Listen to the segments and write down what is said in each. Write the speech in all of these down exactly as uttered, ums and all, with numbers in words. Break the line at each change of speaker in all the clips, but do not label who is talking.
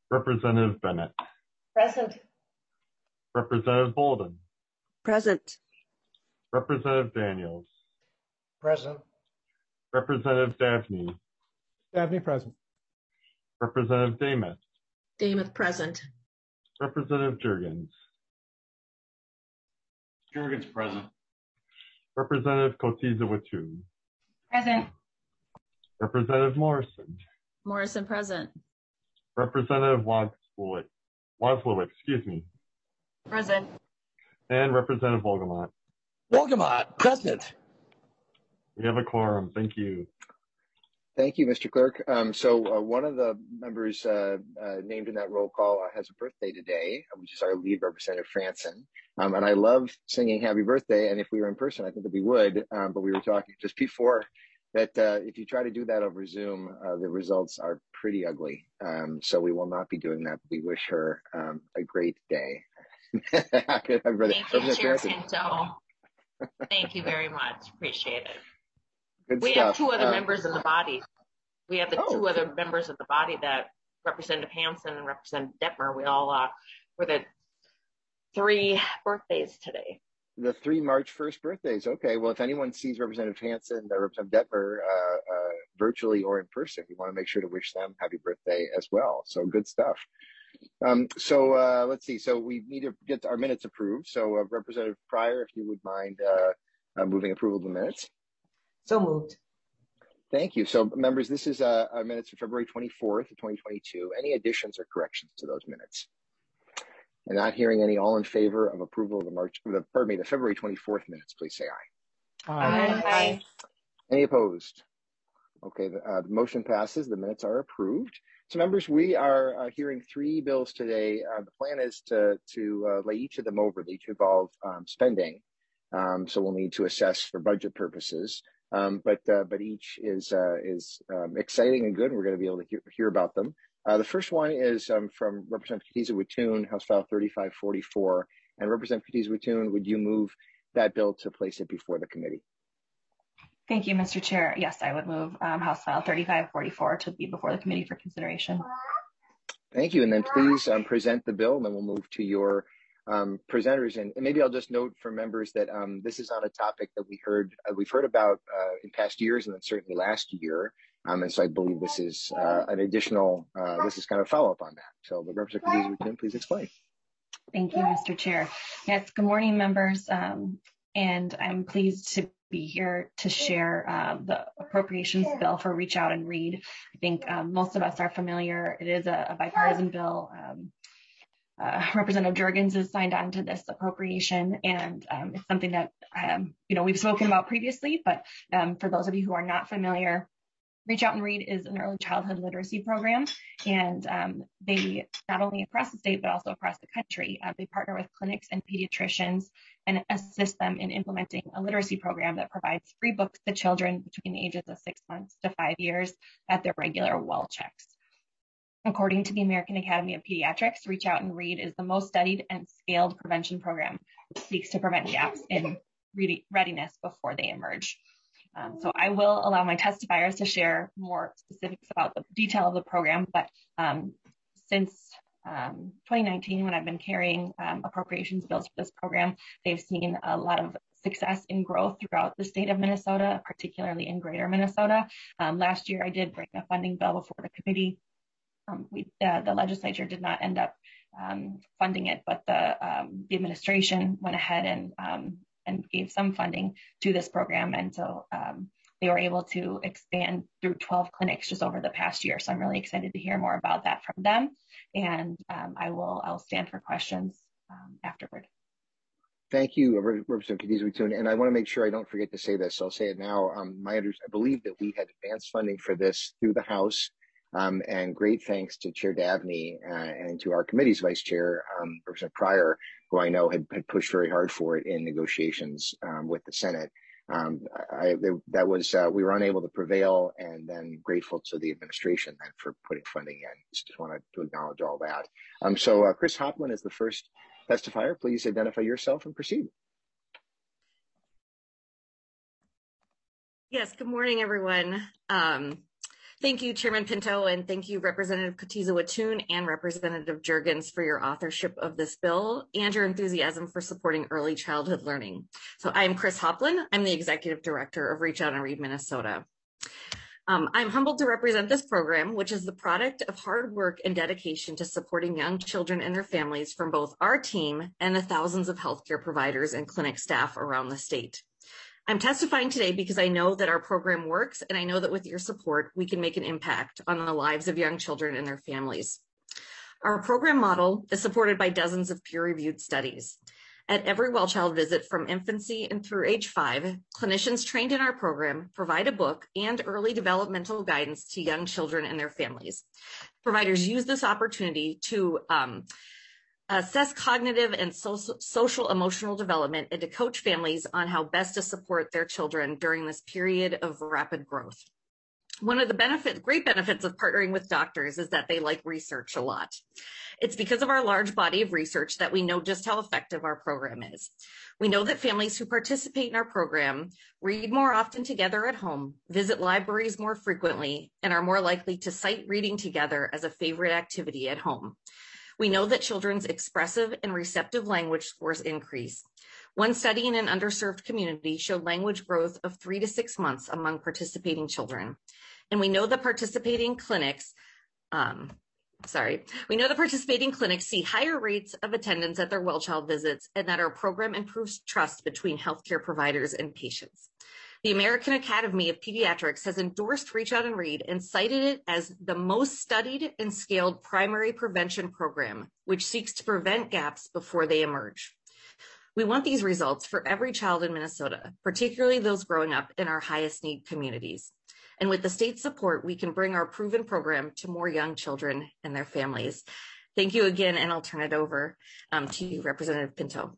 Representative Bennett.
Present.
Representative Bolden.
Present.
Representative Daniels.
Present.
Representative Dabney.
Dabney present.
Representative Demuth.
Demuth present.
Representative Jurgens.
Jurgens present.
Representative Cotiza-Witthuhn.
Present.
Representative Morrison.
Morrison present.
Representative Wozlowicz. Wozlowicz, excuse me.
Present.
And Representative Wolgamott.
Wolgamott, present.
We have a quorum. Thank you.
Thank you, Mister Clerk. Um, so uh, one of the members uh, uh, named in that roll call uh, has a birthday today, which is our lead representative, Franson. Um, and I love singing happy birthday. And if we were in person, I think that we would. Um, but we were talking just before that uh, if you try to do that over Zoom, uh, the results are pretty ugly. Um, so we will not be doing that. We wish her um, a great day.
Thank you, Chair Pinto. Thank you very much. Appreciate it.
Good
we
stuff.
have two other
um,
members in the body. We have the
oh.
two other members of the body that Representative Hansen and Representative Detmer. We all uh, were the three birthdays today.
The three March first birthdays. Okay. Well, if anyone sees Representative Hansen, uh, Representative Detmer, uh, uh, virtually or in person, we want to make sure to wish them happy birthday as well. So good stuff. Um, so uh, let's see. So we need to get our minutes approved. So uh, Representative Pryor, if you would mind uh, uh, moving approval of the minutes.
So moved.
Thank you. So members, this is uh, our minutes for February twenty-fourth, twenty twenty-two. Any additions or corrections to those minutes? And not hearing any, all in favor of approval of the March, the, pardon me, the February twenty-fourth minutes, please say aye.
Aye.
Aye.
Any opposed? Okay, the, uh, the motion passes. The minutes are approved. So members, we are uh, hearing three bills today. Uh, the plan is to, to uh, lay each of them over. They each involve um, spending. Um, so we'll need to assess for budget purposes. Um, but uh, but each is uh, is um, exciting and good, and we're going to be able to hear, hear about them. Uh, the first one is um, from Representative Cotiza-Witthuhn, House File thirty-five forty-four. And Representative Cotiza-Witthuhn, would you move that bill to place it before the committee?
Thank you, Mister Chair. Yes, I would move um, House File thirty-five forty-four to be before the committee for consideration.
Thank you. And then please um, present the bill, and then we'll move to your Um, presenters, and, and maybe I'll just note for members that um, this is on a topic that we heard uh, we've heard about uh, in past years, and then certainly last year, um, and so I believe this is uh, an additional uh, this is kind of follow up on that. So, the Representative Cotiza-Witthuhn, please explain.
Thank you, Mister Chair. Yes, good morning, members, um, and I'm pleased to be here to share um, the appropriations bill for Reach Out and Read. I think um, most of us are familiar. It is a, a bipartisan bill. Um, Uh, Representative Jurgens has signed on to this appropriation, and um, it's something that um, you know we've spoken about previously. But um, for those of you who are not familiar, Reach Out and Read is an early childhood literacy program, and um, they not only across the state but also across the country, uh, they partner with clinics and pediatricians and assist them in implementing a literacy program that provides free books to children between the ages of six months to five years at their regular well checks. According to the American Academy of Pediatrics, Reach Out and Read is the most studied and scaled prevention program that seeks to prevent gaps in readiness before they emerge. Um, so I will allow my testifiers to share more specifics about the detail of the program, but um, since um, twenty nineteen, when I've been carrying um, appropriations bills for this program, they've seen a lot of success in growth throughout the state of Minnesota, particularly in greater Minnesota. Um, last year, I did bring a funding bill before the committee. Um, we, uh, the legislature did not end up um, funding it, but the, um, the administration went ahead and um, and gave some funding to this program, and so um, they were able to expand through twelve clinics just over the past year. So I'm really excited to hear more about that from them, and um, I will I'll stand for questions um, afterward.
Thank you, Representative Cotiza-Witthuhn, and I want to make sure I don't forget to say this. So I'll say it now. Um, my under- I believe that we had advanced funding for this through the House. Um, and great thanks to Chair Dabney uh, and to our committee's vice chair, um, Representative Pryor, who I know had, had pushed very hard for it in negotiations um, with the Senate. Um, I, that was uh, we were unable to prevail, and then grateful to the administration then for putting funding in. Just wanted to acknowledge all that. Um, so uh, Chris Hoplin is the first testifier. Please identify yourself and proceed.
Yes. Good morning, everyone. Um,
Thank you, Chairman Pinto, and thank you, Representative Katiza-Wattoon and Representative Juergens for your authorship of this bill and your enthusiasm for supporting early childhood learning. So I'm Chris Hoplin. I'm the Executive Director of Reach Out and Read Minnesota. Um, I'm humbled to represent this program, which is the product of hard work and dedication to supporting young children and their families from both our team and the thousands of healthcare providers and clinic staff around the state. I'm testifying today because I know that our program works, and I know that with your support, we can make an impact on the lives of young children and their families. Our program model is supported by dozens of peer-reviewed studies. At every well child visit from infancy and through age five, clinicians trained in our program provide a book and early developmental guidance to young children and their families. Providers use this opportunity to um, assess cognitive and social, social emotional development and to coach families on how best to support their children during this period of rapid growth. One of the benefits, great benefits of partnering with doctors is that they like research a lot. It's because of our large body of research that we know just how effective our program is. We know that families who participate in our program read more often together at home, visit libraries more frequently, and are more likely to cite reading together as a favorite activity at home. We know that children's expressive and receptive language scores increase. One study in an underserved community showed language growth of three to six months among participating children. And we know that participating clinics, um, sorry, we know that participating clinics see higher rates of attendance at their well child visits and that our program improves trust between healthcare providers and patients. The American Academy of Pediatrics has endorsed Reach Out and Read and cited it as the most studied and scaled primary prevention program, which seeks to prevent gaps before they emerge. We want these results for every child in Minnesota, particularly those growing up in our highest need communities. And with the state's support, we can bring our proven program to more young children and their families. Thank you again, and I'll turn it over um, to you, Representative Pinto.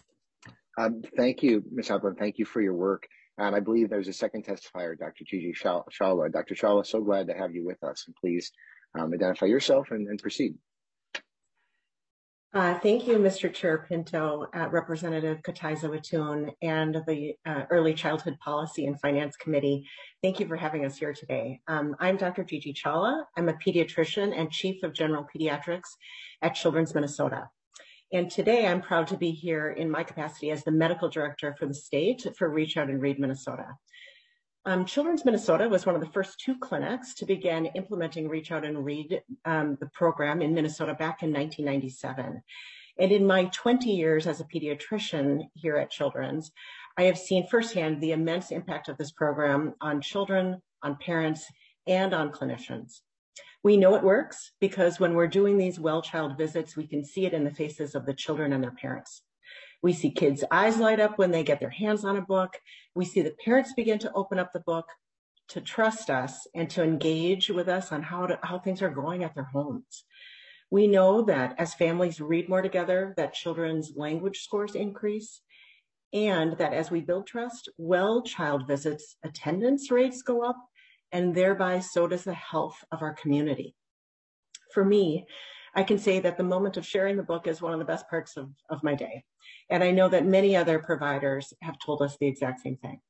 Um, thank you, Miz Hoplin. Thank you for your work. And I believe there's a second testifier, Doctor Gigi Chawla. Doctor Chawla, so glad to have you with us. And please um, identify yourself and, and proceed.
Uh, thank you, Mister Chair Pinto, uh, Representative Katiza-Wattoon, and the uh, Early Childhood Policy and Finance Committee. Thank you for having us here today. Um, I'm Doctor Gigi Chawla. I'm a pediatrician and Chief of General Pediatrics at Children's Minnesota. And today I'm proud to be here in my capacity as the medical director for the state for Reach Out and Read Minnesota. Um, Children's Minnesota was one of the first two clinics to begin implementing Reach Out and Read, um, the program in Minnesota back in nineteen ninety-seven. And in my twenty years as a pediatrician here at Children's, I have seen firsthand the immense impact of this program on children, on parents, and on clinicians. We know it works because when we're doing these well child visits, we can see it in the faces of the children and their parents. We see kids' eyes light up when they get their hands on a book. We see the parents begin to open up the book, to trust us and to engage with us on how, to, how things are going at their homes. We know that as families read more together, that children's language scores increase, and that as we build trust, well child visits attendance rates go up, and thereby so does the health of our community. For me, I can say that the moment of sharing the book is one of the best parts of, of my day. And I know that many other providers have told us the exact same thing.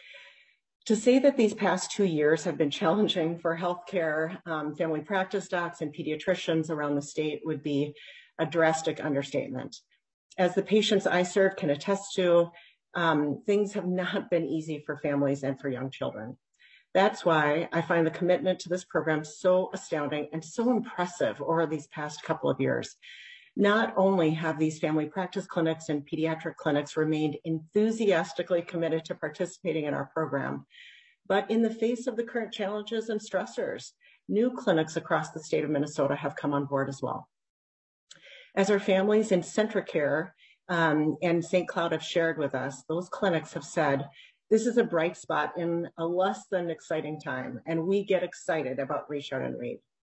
To say that these past two years have been challenging for healthcare, um, family practice docs, and pediatricians around the state would be a drastic understatement. As the patients I serve can attest to, um, things have not been easy for families and for young children. That's why I find the commitment to this program so astounding and so impressive over these past couple of years. Not only have these family practice clinics and pediatric clinics remained enthusiastically committed to participating in our program, but in the face of the current challenges and stressors, new clinics across the state of Minnesota have come on board as well. As our families in CentraCare um, and Saint Cloud have shared with us, those clinics have said, this is a bright spot in a less than exciting time, and we get excited about Reach Out and Read.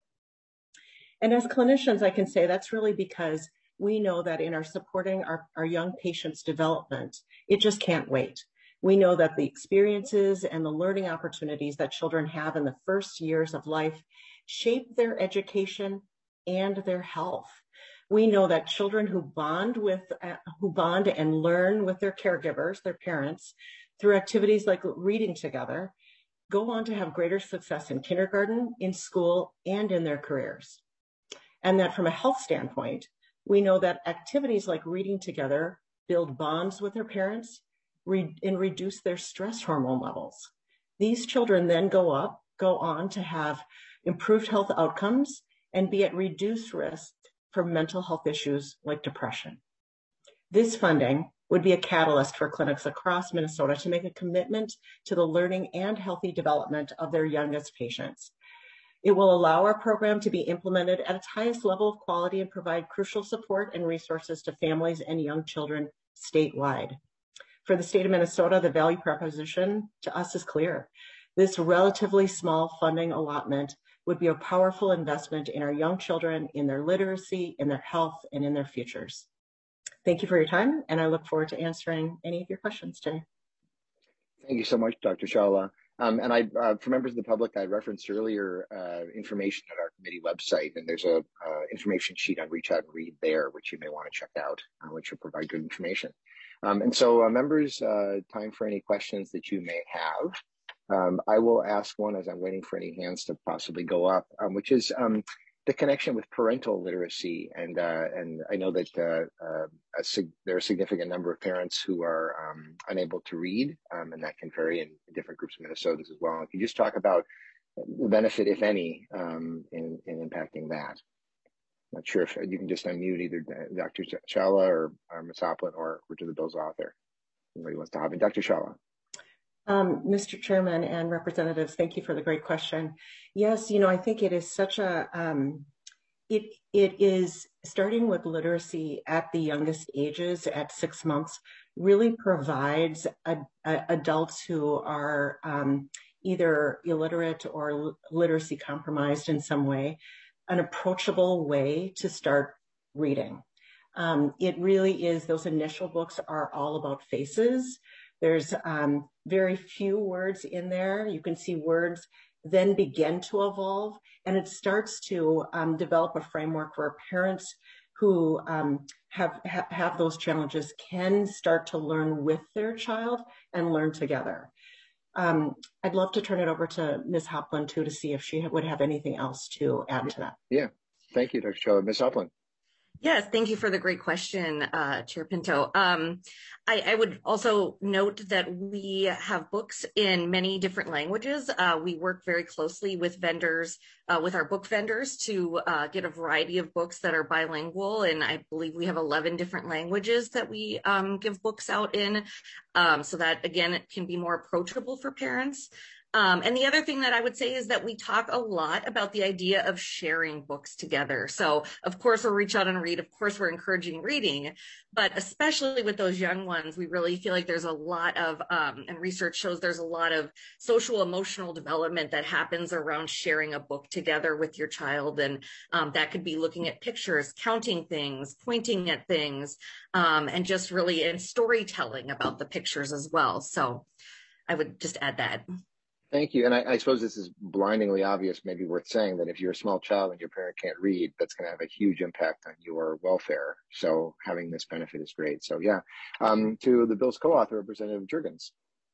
And as clinicians, I can say that's really because we know that in our supporting our, our young patients' development, it just can't wait. We know that the experiences and the learning opportunities that children have in the first years of life shape their education and their health. We know that children who bond with, uh, who bond and learn with their caregivers, their parents, through activities like reading together, go on to have greater success in kindergarten, in school, and in their careers. And that from a health standpoint, we know that activities like reading together build bonds with their parents re- and reduce their stress hormone levels. These children then go up, go on to have improved health outcomes and be at reduced risk for mental health issues like depression. This funding would be a catalyst for clinics across Minnesota to make a commitment to the learning and healthy development of their youngest patients. It will allow our program to be implemented at its highest level of quality and provide crucial support and resources to families and young children statewide. For the state of Minnesota, the value proposition to us is clear. This relatively small funding allotment would be a powerful investment in our young children, in their literacy, in their health, and in their futures. Thank you for your time, and I look forward to answering any of your questions today.
Thank you so much, Doctor Chawla. Um, and I, uh, for members of the public, I referenced earlier uh, information at our committee website, and there's a uh, information sheet on Reach Out and Read there, which you may want to check out, uh, which will provide good information. Um, and so, uh, members, uh, time for any questions that you may have. Um, I will ask one as I'm waiting for any hands to possibly go up, um, which is um, the connection with parental literacy. And uh, and I know that uh, uh, a sig- there are a significant number of parents who are um, unable to read, um, and that can vary in different groups of Minnesota as well. Can you just talk about the benefit, if any, um, in, in impacting that? Not sure if you can just unmute either Doctor Chawla or, or Miz Hoplin or, or to the bill's author. Anybody wants to hop in? Doctor Chawla.
Um, Mister Chairman and representatives, thank you for the great question. Yes, you know, I think it is such a, um, it it is starting with literacy at the youngest ages at six months really provides a, a, adults who are um, either illiterate or literacy compromised in some way, an approachable way to start reading. Um, it really is, those initial books are all about faces. There's um, very few words in there. You can see words then begin to evolve, and it starts to um, develop a framework where parents who um, have, ha- have those challenges can start to learn with their child and learn together. Um, I'd love to turn it over to Miz Hoplin too to see if she would have anything else to add to that.
Yeah, thank you, Doctor Chawla. Miz Hoplin.
Yes, thank you for the great question, uh, Chair Pinto. Um, I, I would also note that we have books in many different languages. Uh, we work very closely with vendors, uh, with our book vendors to uh, get a variety of books that are bilingual. And I believe we have eleven different languages that we um, give books out in. Um, so that, again, it can be more approachable for parents. Um, and the other thing that I would say is that we talk a lot about the idea of sharing books together. So, of course, we'll reach out and read. Of course, we're encouraging reading. But especially with those young ones, we really feel like there's a lot of, um, and research shows there's a lot of social emotional development that happens around sharing a book together with your child. And um, that could be looking at pictures, counting things, pointing at things, um, and just really in storytelling about the pictures as well. So I would just add that.
Thank you. And I, I suppose this is blindingly obvious, maybe worth saying that if you're a small child and your parent can't read, that's going to have a huge impact on your welfare. So having this benefit is great. So yeah, um, to the bill's co-author, Representative Jurgens.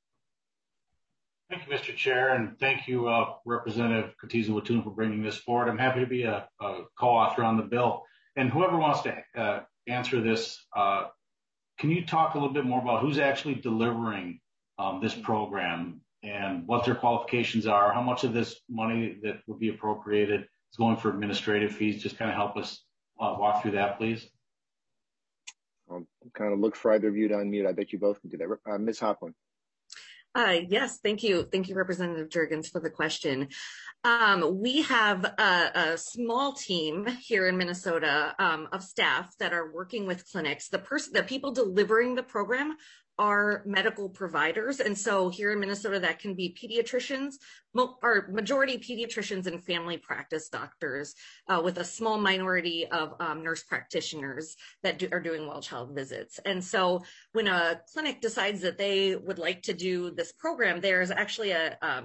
Thank you, Mister Chair, and thank you, uh, Representative Katiza-Watun, for bringing this forward. I'm happy to be a, a co-author on the bill. And whoever wants to uh, answer this, uh, can you talk a little bit more about who's actually delivering um, this program and what their qualifications are, how much of this money that would be appropriated is going for administrative fees? Just kind of help us uh, walk through that, please.
I'll kind of look for either of you to unmute. I bet you both can do that. Uh, Miz Hoplin.
Uh, yes, thank you. Thank you, Representative Jurgens, for the question. Um, we have a, a small team here in Minnesota um, of staff that are working with clinics. The person, the people delivering the program are medical providers. And so here in Minnesota, that can be pediatricians, or majority pediatricians and family practice doctors, uh, with a small minority of um, nurse practitioners that do, are doing well child visits. And so when a clinic decides that they would like to do this program, there's actually a, um,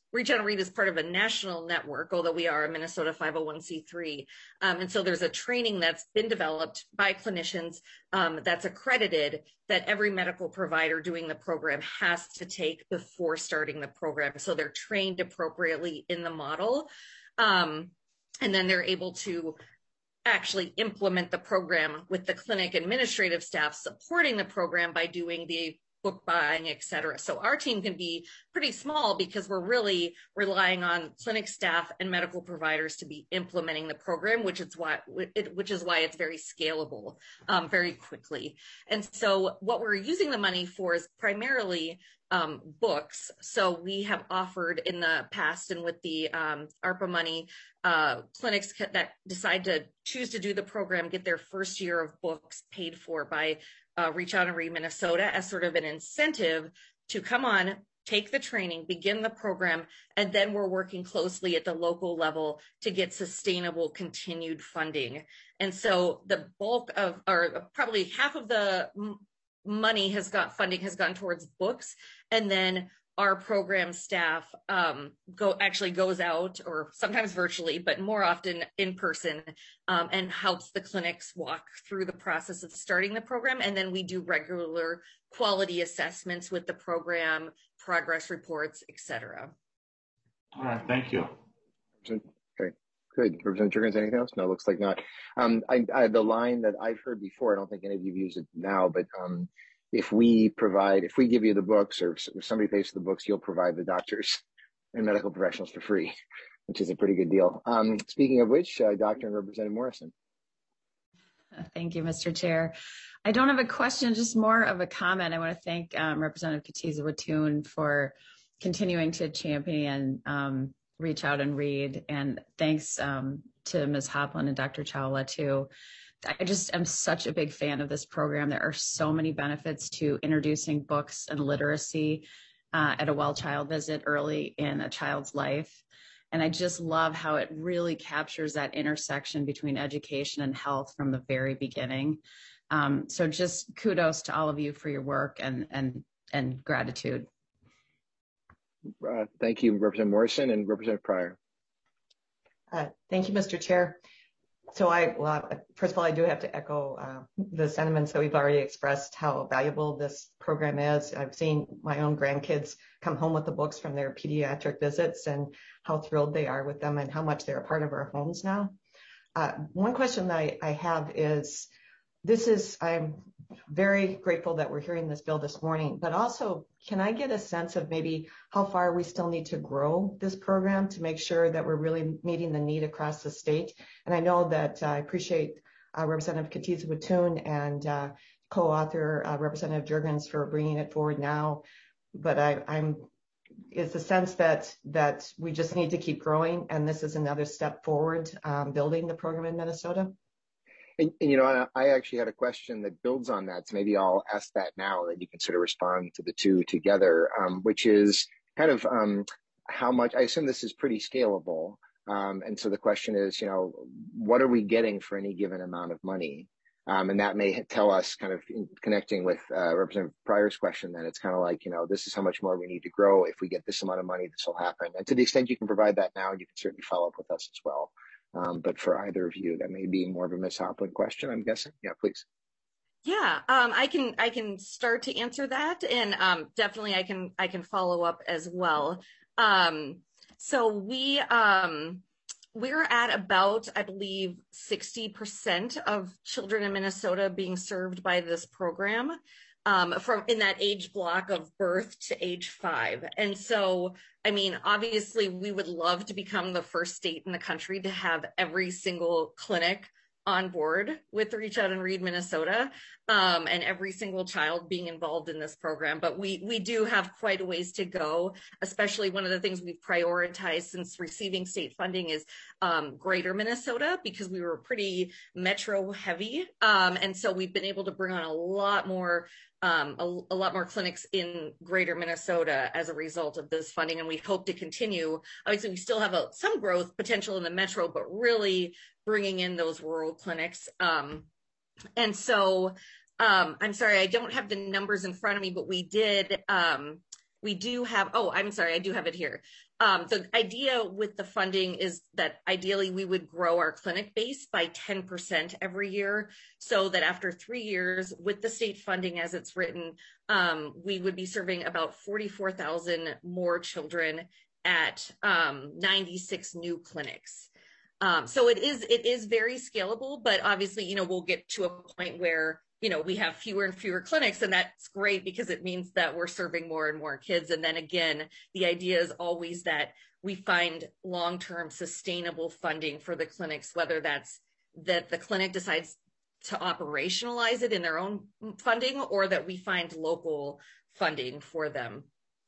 Reach Out and Read is part of a national network, although we are a Minnesota five oh one c three. Um, and so there's a training that's been developed by clinicians um, that's accredited that every medical provider doing the program has to take before starting the program. So they're trained appropriately in the model. Um, and then they're able to actually implement the program with the clinic administrative staff supporting the program by doing the book buying, et cetera. So our team can be pretty small because we're really relying on clinic staff and medical providers to be implementing the program, which is why, which is why it's very scalable, um, very quickly. And so what we're using the money for is primarily um, books. So we have offered in the past and with the um, ARPA money, uh, clinics that decide to choose to do the program get their first year of books paid for by Uh, Reach Out and Read Minnesota as sort of an incentive to come on, take the training, begin the program, and then we're working closely at the local level to get sustainable continued funding. And so the bulk of, or probably half of the m- money has got, funding has gone towards books, and then our program staff um, go actually goes out, or sometimes virtually, but more often in person, um, and helps the clinics walk through the process of starting the program. And then we do regular quality assessments with the program, progress reports, et cetera.
All right, thank you.
Okay, good. Representative Jurgens, anything else? No, looks like not. Um, I, I, the line that I've heard before, I don't think any of you use it now, but um, if we provide, if we give you the books, or if somebody pays for the books, you'll provide the doctors and medical professionals for free, which is a pretty good deal. Um, speaking of which, uh, Doctor and Representative Morrison.
Thank you, Mister Chair. I don't have a question, just more of a comment. I want to thank um, Representative Katiza-Watoon for continuing to champion um, Reach Out and Read, and thanks um, to Miz Hoplin and Doctor Chawla too. I just am such a big fan of this program. There are so many benefits to introducing books and literacy uh, at a well child visit early in a child's life. And I just love how it really captures that intersection between education and health from the very beginning. Um, so just kudos to all of you for your work and, and, and gratitude.
Uh, thank you, Representative Morrison and Representative Pryor.
Uh, thank you, Mister Chair. So I, well, first of all, I do have to echo uh, the sentiments that we've already expressed, how valuable this program is. I've seen my own grandkids come home with the books from their pediatric visits and how thrilled they are with them and how much they're a part of our homes now. Uh, one question that I, I have is, this is, I'm very grateful that we're hearing this bill this morning, but also, can I get a sense of maybe how far we still need to grow this program to make sure that we're really meeting the need across the state? And I know that uh, I appreciate uh, Representative Katiza-Watoon and uh, co-author uh, Representative Jurgens for bringing it forward now, but I, I'm, it's the sense that that we just need to keep growing, and this is another step forward um, building the program in Minnesota.
And, and, you know, I, I actually had a question that builds on that. So maybe I'll ask that now, and then you can sort of respond to the two together, um, which is kind of um, how much, I assume this is pretty scalable. Um, and so the question is, you know, what are we getting for any given amount of money? Um, and that may tell us, kind of in connecting with uh, Representative Pryor's question, then it's kind of like, you know, this is how much more we need to grow. If we get this amount of money, this will happen. And to the extent you can provide that now, you can certainly follow up with us as well. Um, but for either of you, that may be more of a Miz Hoplin question, I'm guessing. Yeah, please.
Yeah, um, I can I can start to answer that, and um, definitely I can I can follow up as well. Um, so we um, we're at about, I believe, sixty percent of children in Minnesota being served by this program. Um, from in that age block of birth to age five. And so, I mean, obviously we would love to become the first state in the country to have every single clinic on board with Reach Out and Read Minnesota, um, and every single child being involved in this program. But we we do have quite a ways to go, especially one of the things we've prioritized since receiving state funding is um, Greater Minnesota, because we were pretty metro heavy. Um, and so we've been able to bring on a lot more Um, a, a lot more clinics in Greater Minnesota as a result of this funding, and we hope to continue. Obviously, we still have a, some growth potential in the metro, but really bringing in those rural clinics. Um, and so, um, I'm sorry, I don't have the numbers in front of me, but we did, um, we do have, oh, I'm sorry, I do have it here. Um, the idea with the funding is that ideally we would grow our clinic base by ten percent every year, so that after three years with the state funding as it's written, um, we would be serving about forty-four thousand more children at um, ninety-six new clinics. Um, so it is it is very scalable, but obviously, you know, we'll get to a point where, you know, we have fewer and fewer clinics, and that's great because it means that we're serving more and more kids. And then again, the idea is always that we find long-term sustainable funding for the clinics, whether that's that the clinic decides to operationalize it in their own funding or that we find local funding for them.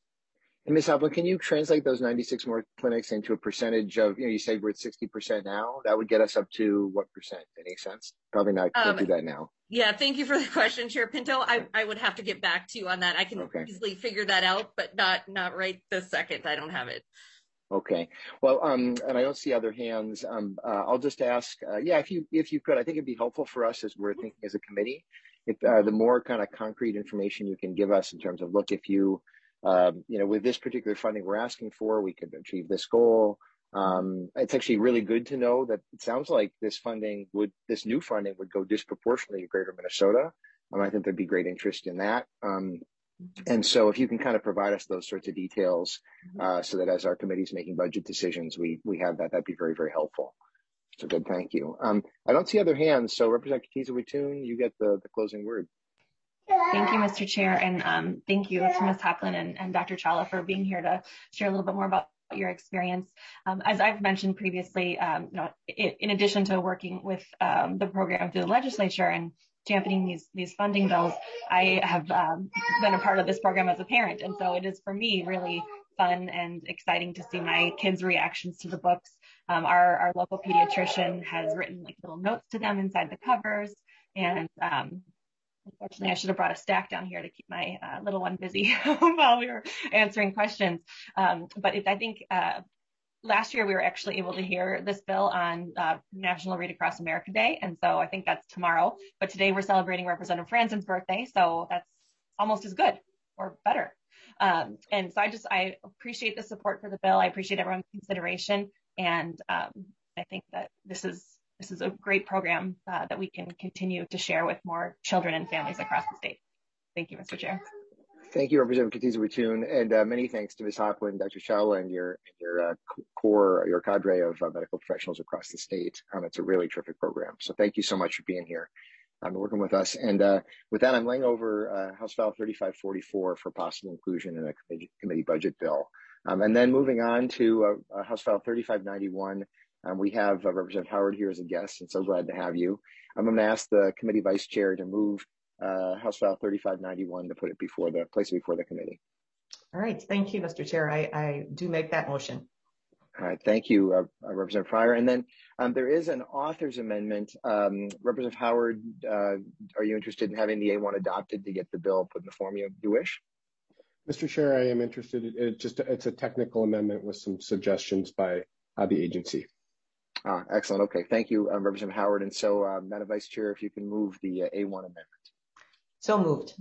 And Miz Hoplin, can you translate those ninety-six more clinics into a percentage of, you know, you say we're at sixty percent now, that would get us up to what percent? Any sense? Probably not, can't um, do that now.
Yeah, thank you for the question, Chair Pinto. I, I would have to get back to you on that. I can okay. easily figure that out, but not, not right this second. I don't have it.
Okay. Well, um, and I don't see other hands. Um, uh, I'll just ask, uh, yeah, if you if you could, I think it'd be helpful for us as we're thinking as a committee, if uh, the more kind of concrete information you can give us in terms of, look, if you, um, you know, with this particular funding we're asking for, we could achieve this goal. Um, it's actually really good to know that it sounds like this funding would, this new funding would go disproportionately to Greater Minnesota. Um, I think there'd be great interest in that. Um, and so if you can kind of provide us those sorts of details, uh, so that as our committee's making budget decisions, we we have that, that'd be very, very helpful. So good, thank you. Um, I don't see other hands, so Representative Katiza-Witthuhn, you get the, the closing word.
Thank you, Mister Chair, and um, thank you to Miz Hoplin and, and Doctor Chawla for being here to share a little bit more about your experience. Um, as I've mentioned previously, um, you know, in, in addition to working with um, the program through the legislature and championing these these funding bills, I have um, been a part of this program as a parent, and so it is for me really fun and exciting to see my kids' reactions to the books. Um, our our local pediatrician has written like little notes to them inside the covers, and um, unfortunately, I should have brought a stack down here to keep my uh, little one busy while we were answering questions. Um, but it, I think uh, last year we were actually able to hear this bill on uh, National Read Across America Day. And so I think that's tomorrow. But today we're celebrating Representative Franzen's birthday. So that's almost as good or better. Um, and so I just, I appreciate the support for the bill. I appreciate everyone's consideration. And um, I think that this is This is a great program uh, that we can continue to share with more children and families across the state. Thank you, Mister Chair.
Thank you, Representative Katiza-Witthuhn, and uh, many thanks to Miz Hoplin, Doctor Chawla, and your and your uh, core, your cadre of uh, medical professionals across the state. Um, it's a really terrific program. So thank you so much for being here and um, working with us. And uh, with that, I'm laying over uh, House File thirty-five forty-four for possible inclusion in a committee, committee budget bill. Um, and then moving on to uh, uh, House File thirty-five ninety-one. Um, we have uh, Representative Howard here as a guest, and so glad to have you. I'm going to ask the committee vice chair to move uh, House File thirty-five ninety-one to put it before the place it before the committee.
All right, thank you, Mister Chair. I, I do make that motion.
All right, thank you, uh, uh, Representative Pryor. And then um, there is an author's amendment. Um, Representative Howard, uh, are you interested in having the A one adopted to get the bill put in the form you, you wish?
Mister Chair, I am interested. It just it's a technical amendment with some suggestions by uh, the agency.
Ah, excellent. Okay, thank you, um, Representative Howard. And so, uh, Madam Vice Chair, if you can move the uh, A one amendment.
So moved.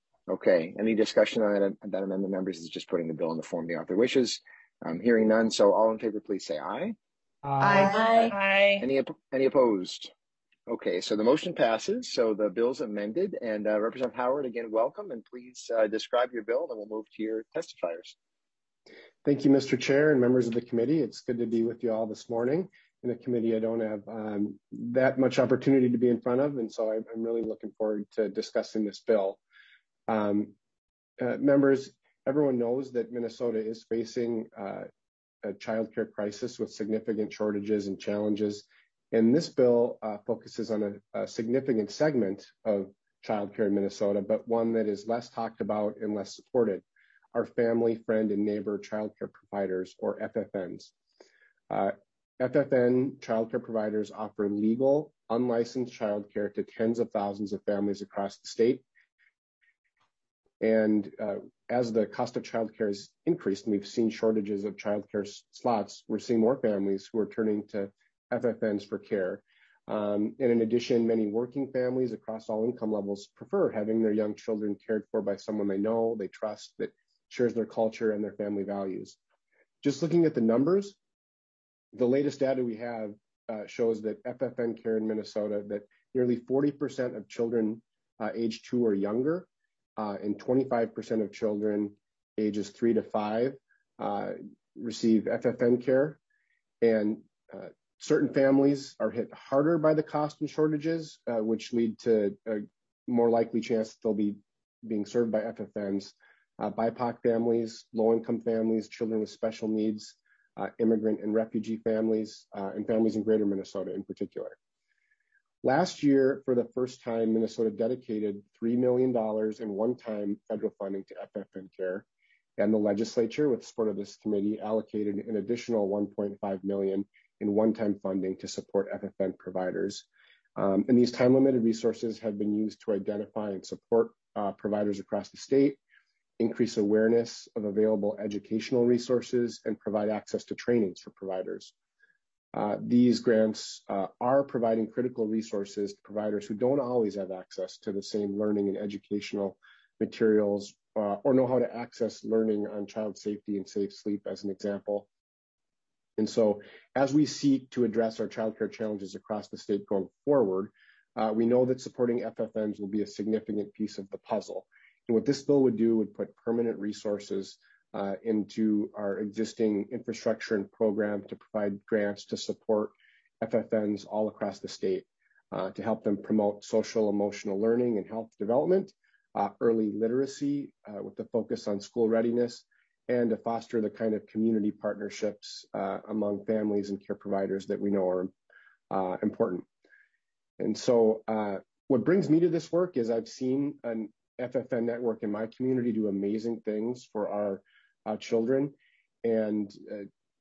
Okay. Any discussion on that, on that amendment, members? Is just putting the bill in the form the author wishes. Um, hearing none. So, all in favor, please say aye.
Aye. Aye.
Aye.
Any any opposed? Okay. So the motion passes. So the bill's amended. And uh, Representative Howard, again, welcome, and please uh, describe your bill, and we'll move to your testifiers.
Thank you, Mister Chair and members of the committee. It's good to be with you all this morning. In a committee I don't have um, that much opportunity to be in front of, and so I'm, I'm really looking forward to discussing this bill. Um, uh, members, everyone knows that Minnesota is facing uh, a childcare crisis with significant shortages and challenges, and this bill uh, focuses on a, a significant segment of childcare in Minnesota, but one that is less talked about and less supported: our family, friend, and neighbor childcare providers, or F F Ns. Uh, F F N childcare providers offer legal, unlicensed childcare to tens of thousands of families across the state. And uh, as the cost of childcare has increased, and we've seen shortages of childcare slots, we're seeing more families who are turning to F F Ns for care. Um, and in addition, many working families across all income levels prefer having their young children cared for by someone they know, they trust, that shares their culture and their family values. just looking at the numbers, the latest data we have uh, shows that F F N Care in Minnesota, that nearly forty percent of children uh, age two or younger uh, and twenty-five percent of children ages three to five uh, receive F F N care. And uh, certain families are hit harder by the cost and shortages, uh, which lead to a more likely chance that they'll be being served by F F Ns. Uh, B I P O C families, low-income families, children with special needs, uh, immigrant and refugee families, uh, and families in greater Minnesota in particular. Last year, for the first time, Minnesota dedicated three million dollars in one-time federal funding to F F N care, and the legislature, with support of this committee, allocated an additional one point five million dollars in one-time funding to support F F N providers. Um, and these time-limited resources have been used to identify and support uh, providers across the state, increase awareness of available educational resources, and provide access to trainings for providers. Uh, these grants uh, are providing critical resources to providers who don't always have access to the same learning and educational materials uh, or know how to access learning on child safety and safe sleep, as an example. And so as we seek to address our childcare challenges across the state going forward, uh, we know that supporting F F Ns will be a significant piece of the puzzle. And what this bill would do would put permanent resources uh, into our existing infrastructure and program to provide grants to support F F Ns all across the state, uh, to help them promote social emotional learning and health development, uh, early literacy uh, with the focus on school readiness, and to foster the kind of community partnerships uh, among families and care providers that we know are uh, important. And so uh, what brings me to this work is I've seen an F F N network in my community do amazing things for our uh, children, and uh,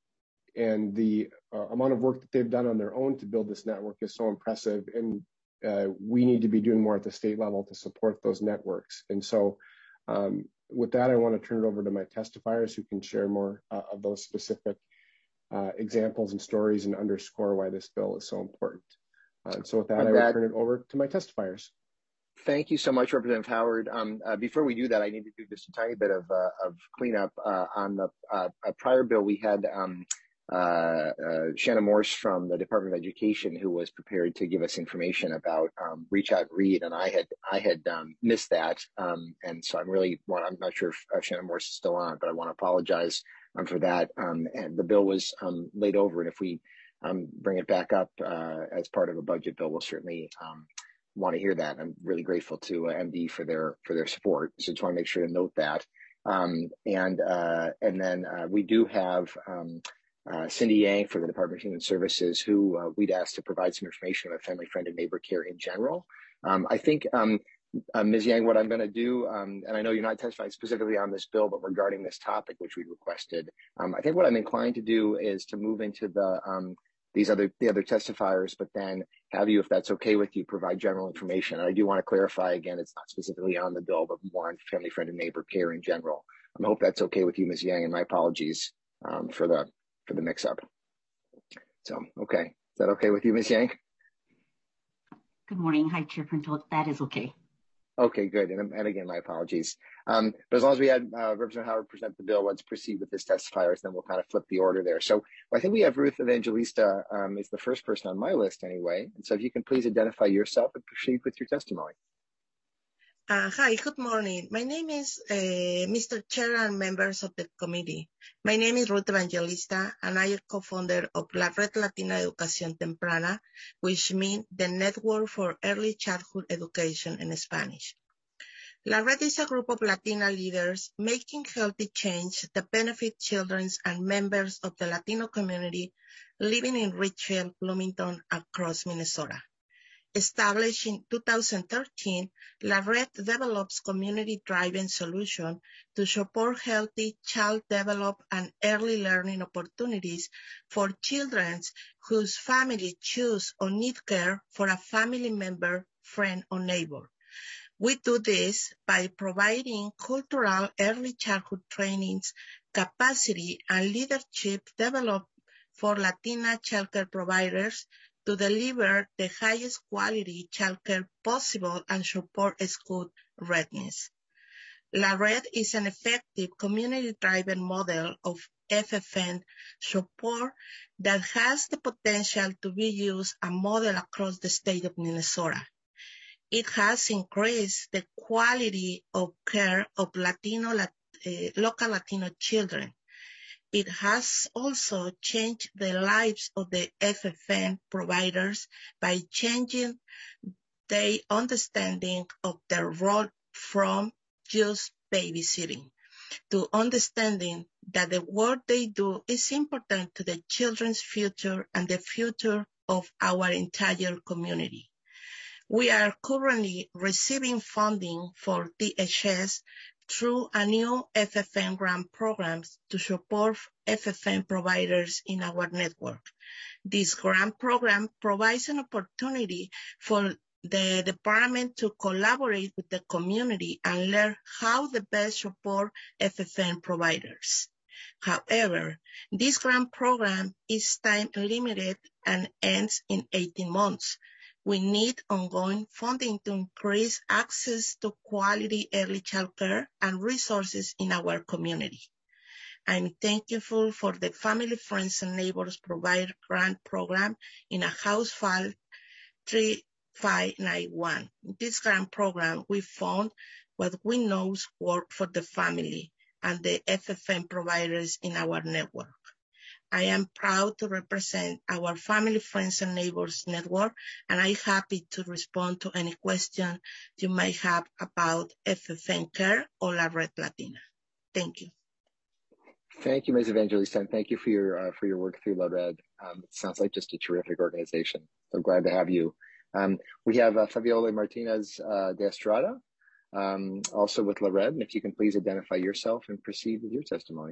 and the uh, amount of work that they've done on their own to build this network is so impressive, and uh, we need to be doing more at the state level to support those networks. And so um, with that, I want to turn it over to my testifiers who can share more uh, of those specific uh, examples and stories and underscore why this bill is so important. Uh, so with that, and I will turn it over to my testifiers.
Thank you so much, Representative Howard. Um, uh, before we do that, I need to do just a tiny bit of, uh, of cleanup uh, on the uh, a prior bill. We had um, uh, uh, Shanna Morse from the Department of Education, who was prepared to give us information about um, Reach Out and Read, and I had I had um, missed that, um, and so I'm really want I'm not sure if uh, Shanna Morse is still on, but I want to apologize um, for that. Um, and the bill was um, laid over, and if we um, bring it back up uh, as part of a budget bill, we'll certainly Um, want to hear that. I'm really grateful to uh, M D for their for their support. So just want to make sure to note that. Um, and uh, and then uh, we do have um, uh, Cindy Yang for the Department of Human Services, who uh, we'd asked to provide some information about family, friend, and neighbor care in general. Um, I think um, uh, Miz Yang, what I'm going to do, um, and I know you're not testifying specifically on this bill, but regarding this topic, which we requested, um, I think what I'm inclined to do is to move into the um, these other the other testifiers, but then have you, if that's okay with you, provide general information. And I do want to clarify again, it's not specifically on the bill, but more on family, friend, and neighbor care in general. I hope that's okay with you, Miz Yang, and my apologies um, for the for the mix-up. So, okay, is that okay with you, Miz Yang?
Good morning, hi, Chair Pinto. That is okay.
Okay, good. And, and again, my apologies. Um, but as long as we had uh, Representative Howard present the bill, let's proceed with this testifiers, then we'll kind of flip the order there. So I think we have Ruth Evangelista um, is the first person on my list anyway. And so if you can please identify yourself and proceed with your testimony.
Uh, hi, good morning. My name is uh, Mister Chair and members of the committee. My name is Ruth Evangelista, and I am co-founder of La Red Latina Educación Temprana, which means the Network for Early Childhood Education in Spanish. La Red is a group of Latina leaders making healthy change that benefit children and members of the Latino community living in Richfield, Bloomington, across Minnesota. Established in two thousand thirteen, La Red develops community-driven solutions to support healthy child development and early learning opportunities for children whose families choose or need care for a family member, friend, or neighbor. We do this by providing cultural early childhood trainings, capacity, and leadership developed for Latina childcare providers to deliver the highest quality childcare possible and support school readiness. La Red is an effective community-driven model of F F N support that has the potential to be used as a model across the state of Minnesota. It has increased the quality of care of Latino, uh, local Latino children. It has also changed the lives of the F F N providers by changing their understanding of their role from just babysitting to understanding that the work they do is important to the children's future and the future of our entire community. We are currently receiving funding for D H S through a new F F N grant programs to support F F N providers in our network. This grant program provides an opportunity for the department to collaborate with the community and learn how to best support F F N providers. However, this grant program is time limited and ends in eighteen months. We need ongoing funding to increase access to quality early child care and resources in our community. I'm thankful for the Family, Friends, and Neighbors Provide Grant Program in a House File three five nine one. In this grant program, we found what we know work for the family and the F F N providers in our network. I am proud to represent our Family, Friends, and Neighbors network, and I'm happy to respond to any question you might have about F F N care or La Red Latina. Thank you.
Thank you, Miz Evangelista, and thank you for your uh, for your work through La Red. Um, it sounds like just a terrific organization. So glad to have you. Um, we have uh, Fabiola Martinez uh, de Estrada, um, also with La Red, and if you can please identify yourself and proceed with your testimony.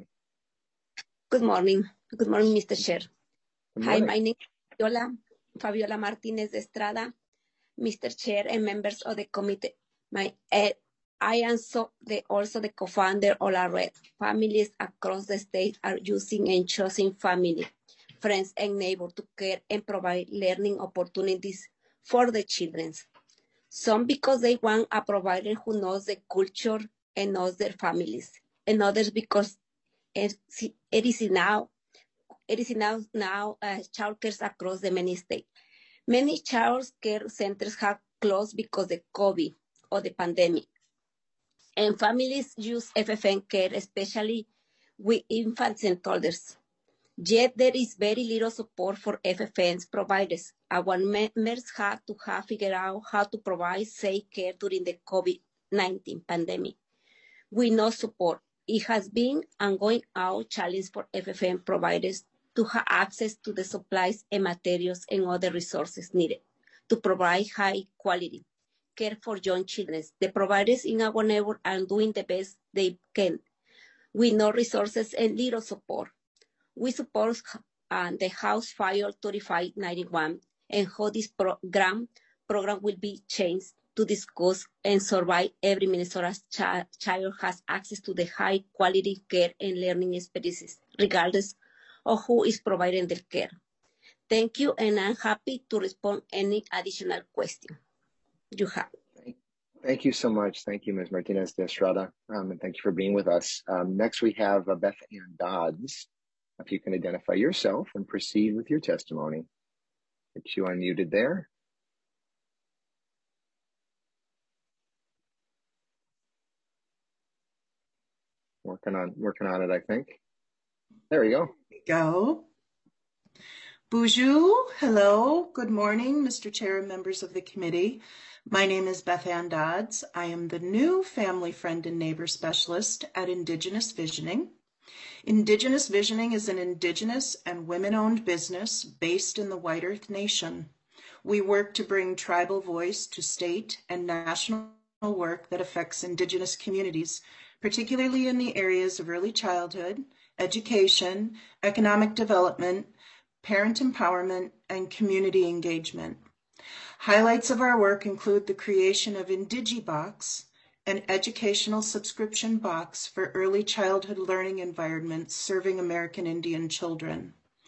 Good morning. Good morning, Mister Chair. Hi, my name is Fabiola, Fabiola Martinez de Estrada, Mister Chair and members of the committee. My, uh, I am so the, also the co-founder of La Red. Families across the state are using and choosing family, friends, and neighbors to care and provide learning opportunities for the children. Some because they want a provider who knows the culture and knows their families, and others because it is now it is now now uh, child care across the many states. Many child care centers have closed because of the COVID or the pandemic, and families use F F N care, especially with infants and toddlers. Yet there is very little support for F F N's providers. Our members have to have figured out how to provide safe care during the COVID nineteen pandemic. With no support, it has been an ongoing out challenge for F F N providers to have access to the supplies and materials and other resources needed to provide high quality care for young children. The providers in our network are doing the best they can with no resources and little support. We support uh, the House File thirty-five ninety-one and how this program, program will be changed to discuss and survive every Minnesota ch child has access to the high quality care and learning experiences, regardless of who is providing the care. Thank you, and I'm happy to respond any additional question you have.
Thank you so much. Thank you, Miz Martinez de Estrada, um, and thank you for being with us. Um, next, we have uh, Beth Ann Dodds. If you can identify yourself and proceed with your testimony. Get you unmuted there. Working on working on it, I think. There we go.
There we go. Bonjour. Hello. Good morning, Mister Chair and members of the committee. My name is Beth Ann Dodds. I am the new Family, Friend, and Neighbor Specialist at Indigenous Visioning. Indigenous Visioning is an Indigenous and women-owned business based in the White Earth Nation. We work to bring tribal voice to state and national work that affects Indigenous communities, particularly in the areas of early childhood, education, economic development, parent empowerment, and community engagement. Highlights of our work include the creation of IndigiBox, an educational subscription box for early childhood learning environments serving American Indian children.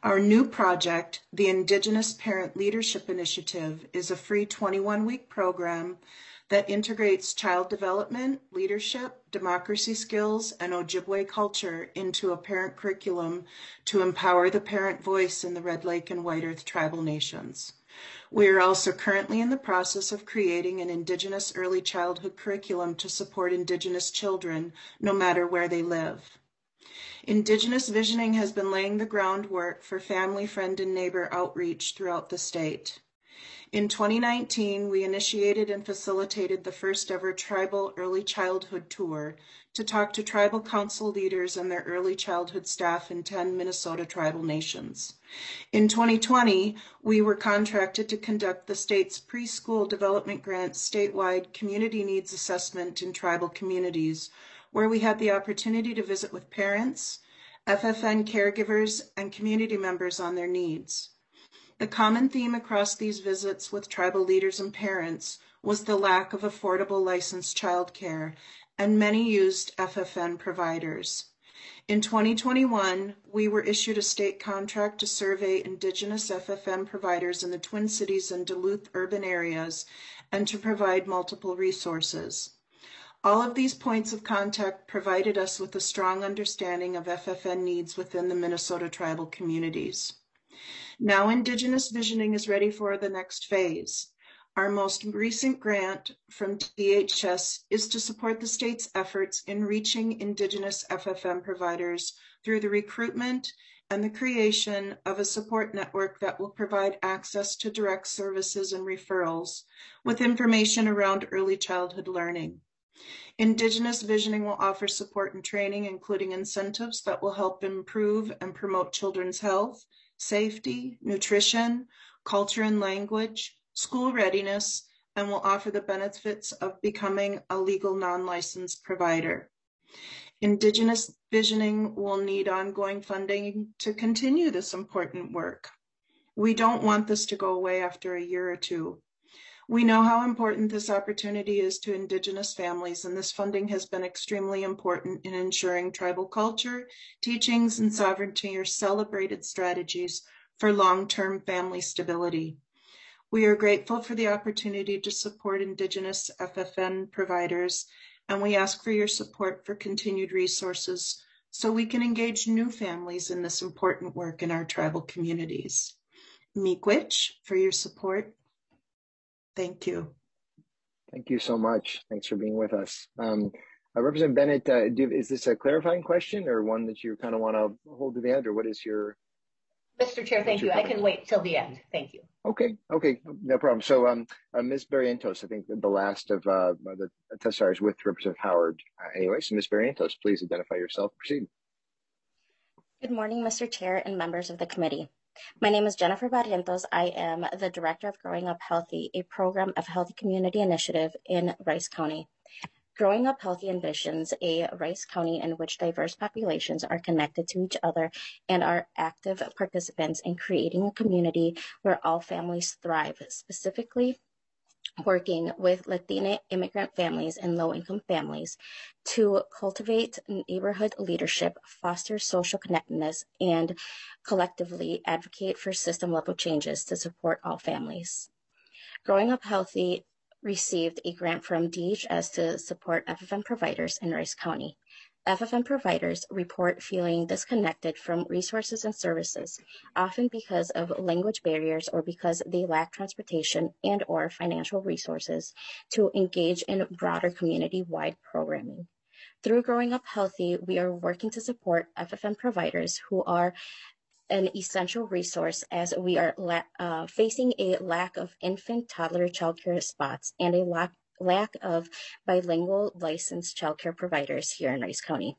Our new project, the Indigenous Parent Leadership Initiative, is a free twenty-one week program that integrates child development, leadership, democracy skills, and Ojibwe culture into a parent curriculum to empower the parent voice in the Red Lake and White Earth tribal nations. We are also currently in the process of creating an Indigenous early childhood curriculum to support Indigenous children, no matter where they live. Indigenous Visioning has been laying the groundwork for family, friend, and neighbor outreach throughout the state. In twenty nineteen, we initiated and facilitated the first ever Tribal Early Childhood Tour to talk to tribal council leaders and their early childhood staff in ten Minnesota tribal nations. In twenty twenty, we were contracted to conduct the state's preschool development grant statewide community needs assessment in tribal communities, where we had the opportunity to visit with parents, F F N caregivers, and community members on their needs. The common theme across these visits with tribal leaders and parents was the lack of affordable licensed childcare, and many used F F N providers. In twenty twenty-one, we were issued a state contract to survey Indigenous F F N providers in the Twin Cities and Duluth urban areas and to provide multiple resources. All of these points of contact provided us with a strong understanding of F F N needs within the Minnesota tribal communities. Now Indigenous Visioning is ready for the next phase. Our most recent grant from D H S is to support the state's efforts in reaching Indigenous F F M providers through the recruitment and the creation of a support network that will provide access to direct services and referrals with information around early childhood learning. Indigenous Visioning will offer support and training, including incentives that will help improve and promote children's health, safety, nutrition, culture and language, school readiness, and will offer the benefits of becoming a legal non-licensed provider. Indigenous Visioning will need ongoing funding to continue this important work. We don't want this to go away after a year or two. We know how important this opportunity is to Indigenous families, and this funding has been extremely important in ensuring tribal culture, teachings, and sovereignty are celebrated strategies for long-term family stability. We are grateful for the opportunity to support Indigenous F F N providers, and we ask for your support for continued resources so we can engage new families in this important work in our tribal communities. Miigwech for your support. Thank you.
Thank you so much. Thanks for being with us. Um, uh, Representative Bennett, uh, do, is this a clarifying question or one that you kind of want to hold to the end, or what is your?
Mister Chair, thank you. I can wait till the end. Thank you.
Okay, okay, no problem. So um, uh, Miz Barrientos, I think the last of uh, the testifiers with Representative Howard. Uh, anyway, so Miz Barrientos, please identify yourself. Proceed.
Good morning, Mister Chair and members of the committee. My name is Jennifer Barrientos. I am the Director of Growing Up Healthy, a program of Healthy Community Initiative in Rice County. Growing Up Healthy envisions a Rice County in which diverse populations are connected to each other and are active participants in creating a community where all families thrive, specifically working with Latina immigrant families and low-income families to cultivate neighborhood leadership, foster social connectedness, and collectively advocate for system-level changes to support all families. Growing Up Healthy received a grant from D H S to support F F N providers in Rice County. F F N providers report feeling disconnected from resources and services, often because of language barriers or because they lack transportation and or financial resources to engage in broader community-wide programming. Through Growing Up Healthy, we are working to support F F N providers who are an essential resource as we are la uh, facing a lack of infant toddler childcare spots and a lack lack of bilingual licensed childcare providers here in Rice County.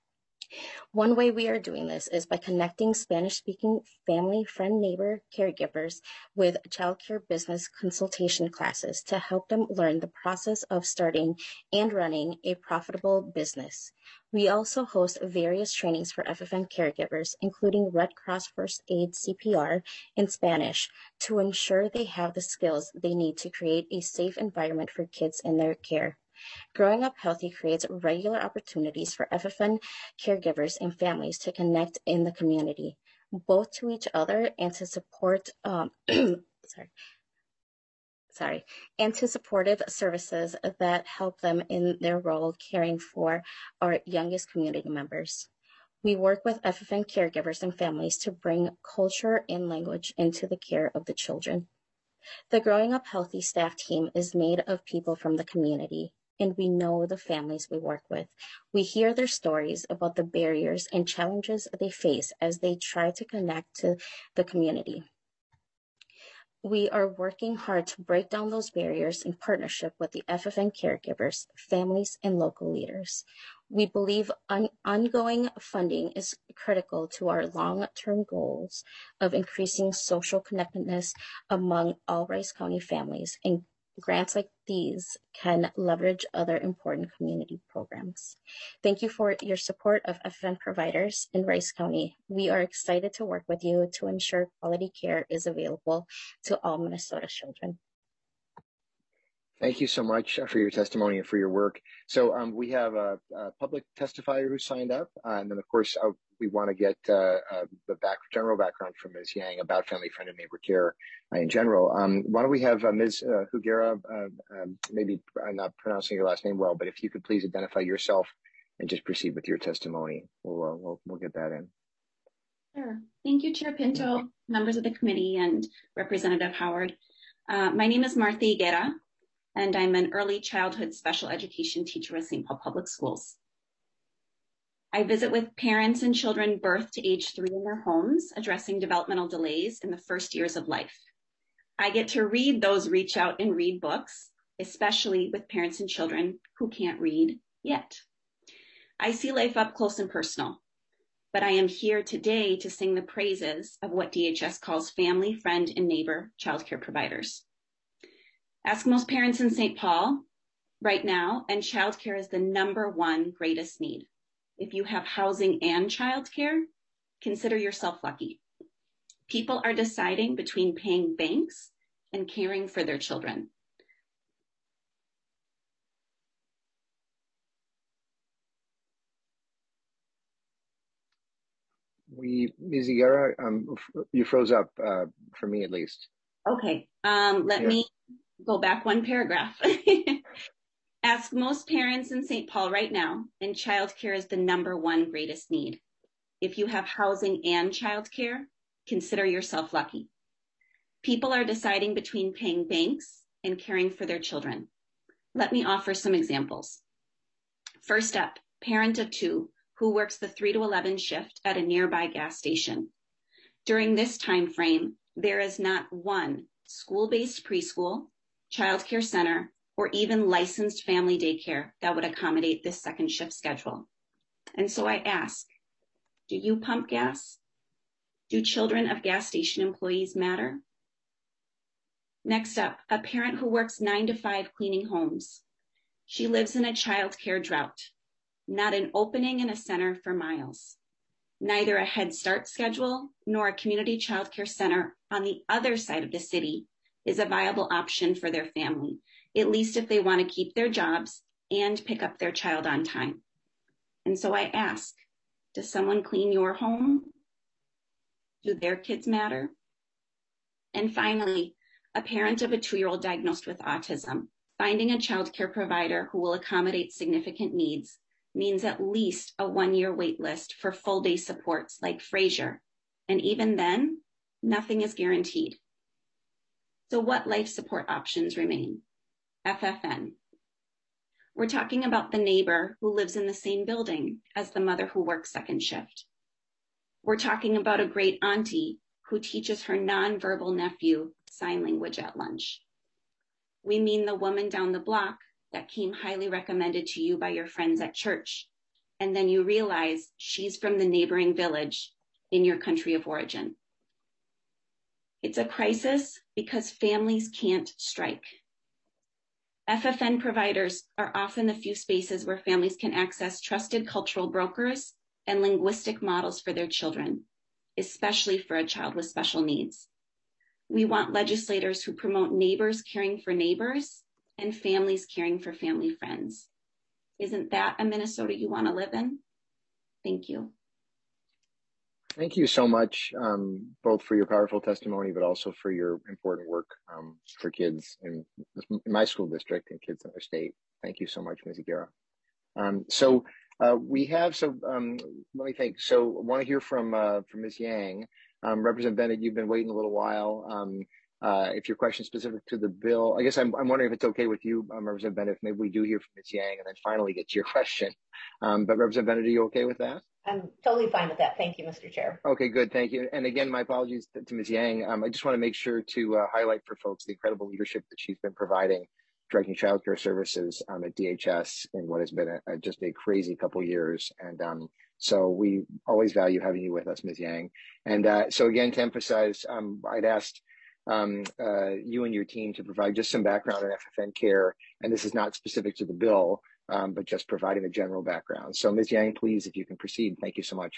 One way we are doing this is by connecting Spanish-speaking family, friend, neighbor, caregivers with childcare business consultation classes to help them learn the process of starting and running a profitable business. We also host various trainings for F F N caregivers, including Red Cross First Aid C P R in Spanish, to ensure they have the skills they need to create a safe environment for kids in their care. Growing Up Healthy creates regular opportunities for F F N caregivers and families to connect in the community. both to each other and to support, um, sorry, sorry, and to supportive services that help them in their role caring for our youngest community members. We work with F F N caregivers and families to bring culture and language into the care of the children. The Growing Up Healthy staff team is made of people from the community, and we know the families we work with. We hear their stories about the barriers and challenges they face as they try to connect to the community. We are working hard to break down those barriers in partnership with the F F N caregivers, families, and local leaders. We believe on ongoing funding is critical to our long-term goals of increasing social connectedness among all Rice County families, and grants like these can leverage other important community programs. Thank you for your support of F F N providers in Rice County. We are excited to work with you to ensure quality care is available to all Minnesota children.
Thank you so much for your testimony and for your work. So um, we have a, a public testifier who signed up, uh, and then of course uh, we want to get uh, uh, the back, general background from Miz Yang about family friend and neighbor care uh, in general. Um, why don't we have uh, Miz Uh, Hugera, uh, um, maybe I'm not pronouncing your last name well, but if you could please identify yourself and just proceed with your testimony, we'll uh, we'll, we'll get that in.
Sure. Thank you, Chair Pinto, members of the committee, and Representative Howard. Uh, my name is Martha Higuera, and I'm an early childhood special education teacher at Saint Paul Public Schools. I visit with parents and children birth to age three in their homes, addressing developmental delays in the first years of life. I get to read those Reach Out and Read books, especially with parents and children who can't read yet. I see life up close and personal, but I am here today to sing the praises of what D H S calls family, friend, and neighbor childcare providers. Ask most parents in Saint Paul right now, and childcare is the number one greatest need. If you have housing and childcare, consider yourself lucky. People are deciding between paying banks and caring for their children.
We, Miz Higuera, um, you froze up uh, for me at least.
Okay, um, let yeah. me go back one paragraph. Ask most parents in Saint Paul right now, and childcare is the number one greatest need. If you have housing and childcare, consider yourself lucky. People are deciding between paying banks and caring for their children. Let me offer some examples. First up, parent of two who works the three to eleven shift at a nearby gas station. During this time frame, there is not one school-based preschool, childcare center, or even licensed family daycare that would accommodate this second shift schedule. And so I ask, do you pump gas? Do children of gas station employees matter? Next up, a parent who works nine to five cleaning homes. She lives in a childcare drought, not an opening in a center for miles. Neither a Head Start schedule nor a community childcare center on the other side of the city is a viable option for their family, at least if they want to keep their jobs and pick up their child on time. And so I ask, does someone clean your home? Do their kids matter? And finally, a parent of a two-year-old diagnosed with autism. Finding a childcare provider who will accommodate significant needs means at least a one-year wait list for full-day supports like Fraser. And even then, nothing is guaranteed. So what life support options remain? F F N. We're talking about the neighbor who lives in the same building as the mother who works second shift. We're talking about a great auntie who teaches her nonverbal nephew sign language at lunch. We mean the woman down the block that came highly recommended to you by your friends at church, and then you realize she's from the neighboring village in your country of origin. It's a crisis because families can't strike. F F N providers are often the few spaces where families can access trusted cultural brokers and linguistic models for their children, especially for a child with special needs. We want legislators who promote neighbors caring for neighbors and families caring for family friends. Isn't that a Minnesota you want to live in? Thank you.
Thank you so much, um, both for your powerful testimony, but also for your important work um, for kids in, in my school district and kids in our state. Thank you so much, Miz Higuera. Um, so uh, we have, so um, let me think. So I want to hear from uh, from Miz Yang. Um, Representative Bennett, you've been waiting a little while. Um, uh, if your question is specific to the bill, I guess I'm, I'm wondering if it's okay with you, um, Representative Bennett, if maybe we do hear from Miz Yang and then finally get to your question. Um, but Representative Bennett, are you okay with that?
I'm totally fine with that. Thank you, Mister Chair.
Okay, good. Thank you. And again, my apologies to, to Miz Yang. Um, I just want to make sure to uh, highlight for folks the incredible leadership that she's been providing, directing child care services um, at D H S in what has been a, a, just a crazy couple years. And um, so we always value having you with us, Miz Yang. And uh, so again, to emphasize, um, I'd asked um, uh, you and your team to provide just some background on F F N care. And this is not specific to the bill, um, but just providing a general background. So Miz Yang, please, if you can proceed. Thank you so much.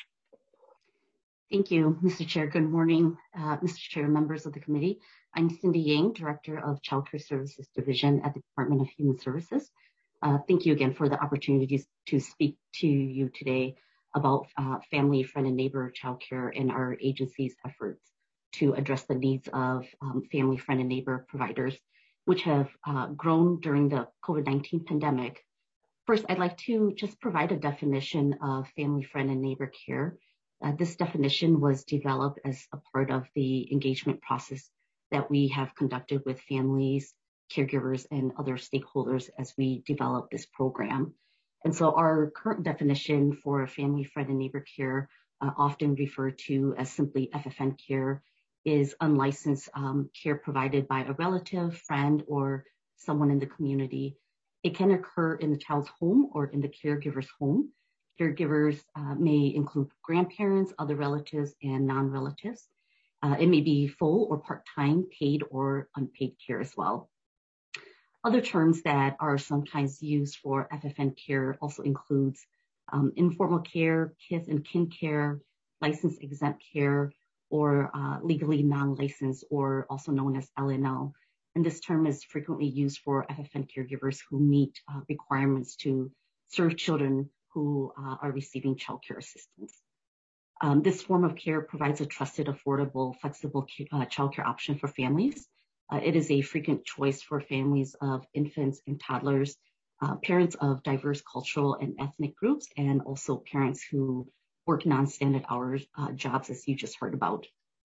Thank you, Mister Chair. Good morning, uh, Mister Chair, members of the committee. I'm Cindy Yang, Director of Child Care Services Division at the Department of Human Services. Uh, thank you again for the opportunity to speak to you today about uh, family, friend, and neighbor child care and our agency's efforts to address the needs of um, family, friend, and neighbor providers, which have uh, grown during the COVID nineteen pandemic. First, I'd like to just provide a definition of family, friend, and neighbor care. Uh, this definition was developed as a part of the engagement process that we have conducted with families, caregivers, and other stakeholders as we develop this program. And so our current definition for family, friend, and neighbor care, uh, often referred to as simply F F N care, is unlicensed um, care provided by a relative, friend, or someone in the community. It can occur in the child's home or in the caregiver's home. Caregivers uh, may include grandparents, other relatives, and non-relatives. Uh, it may be full or part-time, paid or unpaid care as well. Other terms that are sometimes used for F F N care also includes um, informal care, kith and kin care, licensed exempt care, or uh, legally non-licensed, or also known as L N L. And this term is frequently used for F F N caregivers who meet uh, requirements to serve children who uh, are receiving child care assistance. Um, this form of care provides a trusted, affordable, flexible uh, child care option for families. Uh, it is a frequent choice for families of infants and toddlers, uh, parents of diverse cultural and ethnic groups, and also parents who work non-standard hours uh, jobs, as you just heard about.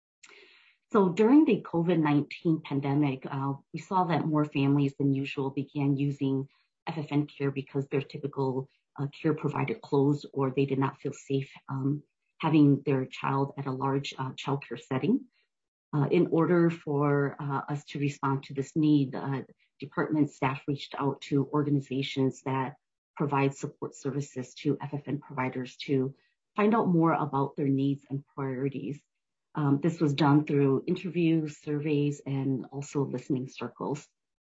So during the COVID nineteen pandemic, uh, we saw that more families than usual began using F F N care because their typical uh, care provider closed, or they did not feel safe um, having their child at a large uh, child care setting. Uh, in order for uh, us to respond to this need, uh, department staff reached out to organizations that provide support services to F F N providers to find out more about their needs and priorities. Um, this was done through interviews, surveys, and also listening circles.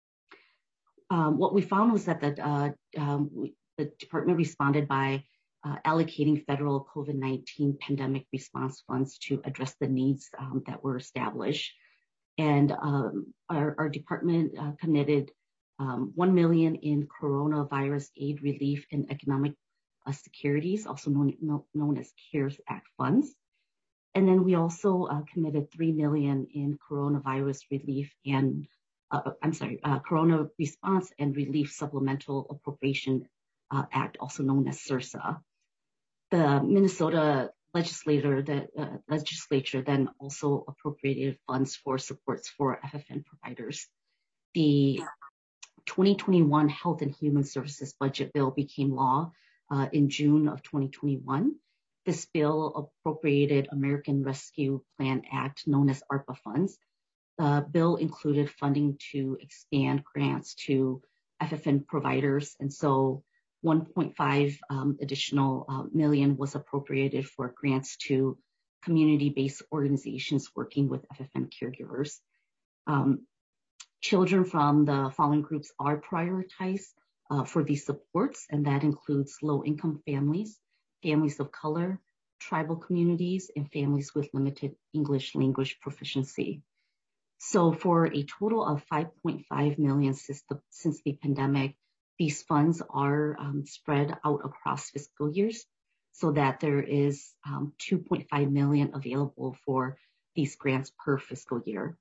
Um, what we found was that the, uh, um, we, the department responded by uh, allocating federal COVID nineteen pandemic response funds to address the needs um, that were established. And um, our, our department uh, committed um, one million dollars in coronavirus aid relief and economic uh, securities, also known, known as CARES Act funds. And then we also uh, committed three million dollars in coronavirus relief and, uh, I'm sorry, uh, Corona Response and Relief Supplemental Appropriation uh, Act, also known as CERSA. The Minnesota legislator, the uh, legislature then also appropriated funds for supports for F F N providers. The twenty twenty-one Health and Human Services Budget Bill became law uh, in June of twenty twenty-one. This bill appropriated American Rescue Plan Act, known as ARPA funds. The bill included funding to expand grants to F F N providers, and so one point five um, additional uh, million was appropriated for grants to community-based organizations working with F F N caregivers. Um, children from the following groups are prioritized uh, for these supports, and that includes low-income families, families of color, tribal communities, and families with limited English language proficiency. So for a total of five point five million since the, since the pandemic, these funds are um, spread out across fiscal years. so that there is um, two point five million dollars available for these grants per fiscal year.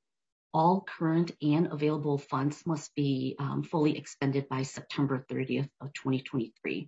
All current and available funds must be um, fully expended by September thirtieth of twenty twenty-three.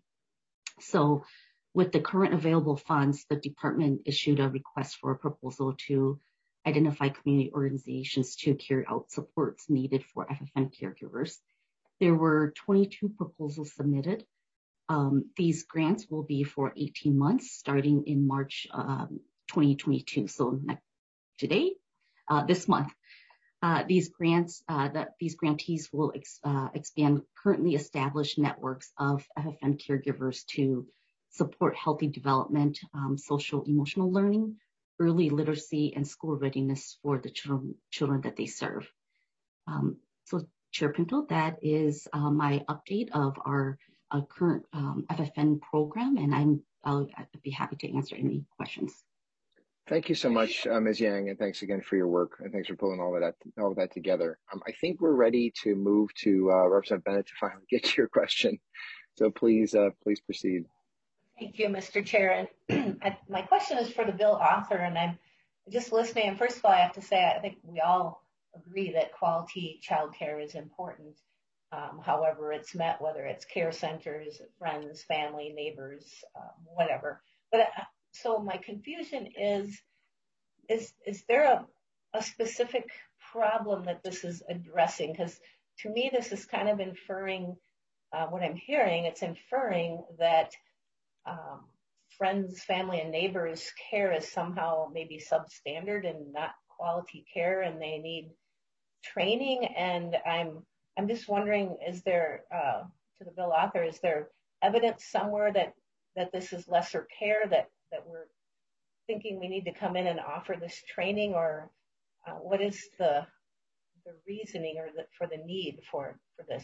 So with the current available funds, the department issued a request for a proposal to identify community organizations to carry out supports needed for F F N caregivers. There were twenty-two proposals submitted. Um, these grants will be for eighteen months, starting in March um, twenty twenty-two. So next, today, uh, this month. Uh, these grants, uh, that these grantees will ex, uh, expand currently established networks of F F N caregivers to support healthy development, um, social emotional learning, early literacy, and school readiness for the children, children that they serve. Um, so, Chair Pinto, that is uh, my update of our uh, current um, F F N program, and I'm I'll, I'd be happy to answer any questions.
Thank you so much, uh, Miz Yang, and thanks again for your work, and thanks for pulling all of that all of that together. Um, I think we're ready to move to uh, Representative Bennett to finally get to your question. So please, uh, please proceed.
Thank you, Mister Chair. And I, my question is for the bill author, and I'm just listening. And first of all, I have to say, I think we all agree that quality childcare is important. Um, however, it's met, whether it's care centers, friends, family, neighbors, um, whatever. But uh, so my confusion is, is, is there a, a specific problem that this is addressing? Because to me, this is kind of inferring, uh, what I'm hearing, it's inferring that um, friends, family, and neighbors care is somehow maybe substandard and not quality care, and they need training. And I'm, I'm just wondering, is there, uh, to the bill author, is there evidence somewhere that, that this is lesser care, that that we're thinking we need to come in and offer this training, or uh, what is the the reasoning or the, for the need for, for this?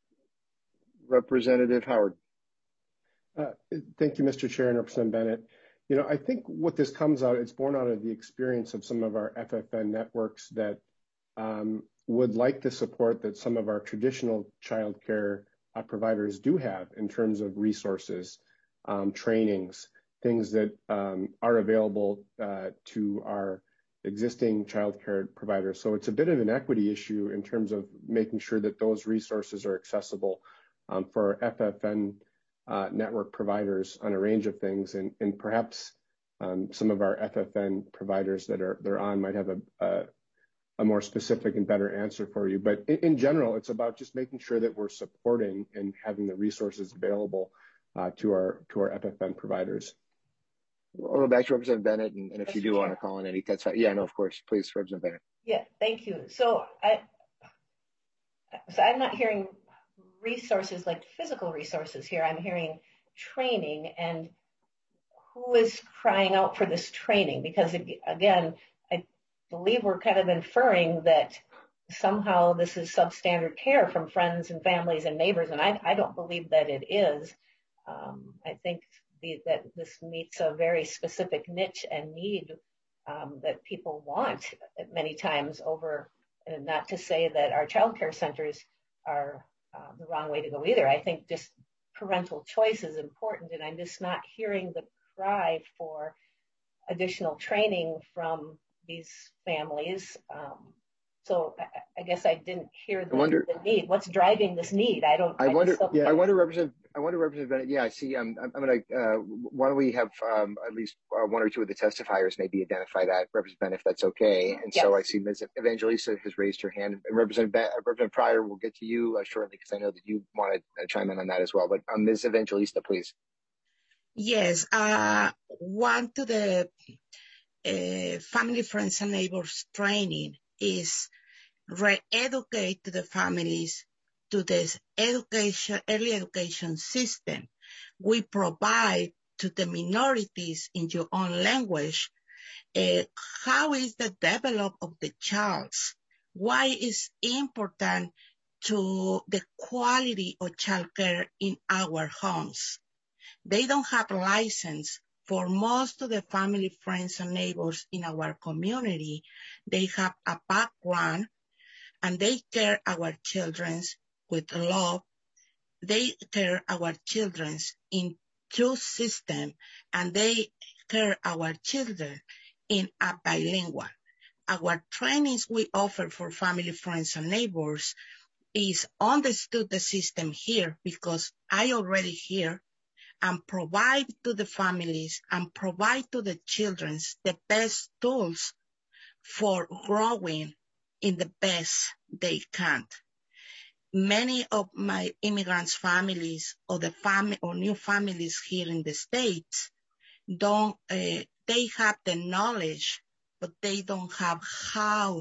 Representative Howard.
Uh, thank you, Mister Chair and Representative Bennett. You know, I think what this comes out, it's born out of the experience of some of our F F N networks that um, would like the support that some of our traditional child care uh, providers do have in terms of resources, um, trainings, things that um, are available uh, to our existing childcare providers. So it's a bit of an equity issue in terms of making sure that those resources are accessible um, for F F N uh, network providers on a range of things, and, and perhaps um, some of our F F N providers that are they're on might have a, a, a more specific and better answer for you. But in, in general, it's about just making sure that we're supporting and having the resources available uh, to our to our F F N providers.
I'll go back to Representative Bennett, and, and if you do want to call in any, that's fine. Yeah, no, of course, please, Representative Bennett.
Yeah, thank you. So I, so I'm not hearing resources like physical resources here. I'm hearing training, and who is crying out for this training? Because again, I believe we're kind of inferring that somehow this is substandard care from friends and families and neighbors, and I, I don't believe that it is. Um, I think the, that this meets a very specific niche and need um, that people want many times over, and not to say that our child care centers are uh, the wrong way to go either. I think just parental choice is important, and I'm just not hearing the cry for additional training from these families. Um, So I, I guess I didn't hear the,
wonder,
the need. What's driving this need? I don't.
I, I wonder.
Just,
yeah, I wonder, Representative. I wonder, Representative Bennett. Yeah, I see. Um, I'm, I'm going to. Uh, why don't we have um, at least uh, one or two of the testifiers maybe identify that, Representative Bennett, if that's okay. And yes. So I see Miz Evangelista has raised her hand, and Representative ben, Representative Pryor, we'll get to you uh, shortly because I know that you want to uh, chime in on that as well. But um, Miz Evangelista, please.
Yes. Uh, one to the uh, family, friends, and neighbors training is re-educate the families to this education, early education system. We provide to the minorities in your own language, uh, how is the development of the child? Why is important to the quality of childcare in our homes? They don't have license for most of the family, friends, and neighbors in our community. They have a background and they care our children with love. They care our children in two systems, and they care our children in a bilingual. Our trainings we offer for family, friends, and neighbors is understood the system here because I already here and provide to the families and provide to the children the best tools for growing in the best they can. Many of my immigrants families or the family or new families here in the States don't, uh, they have the knowledge, but they don't have how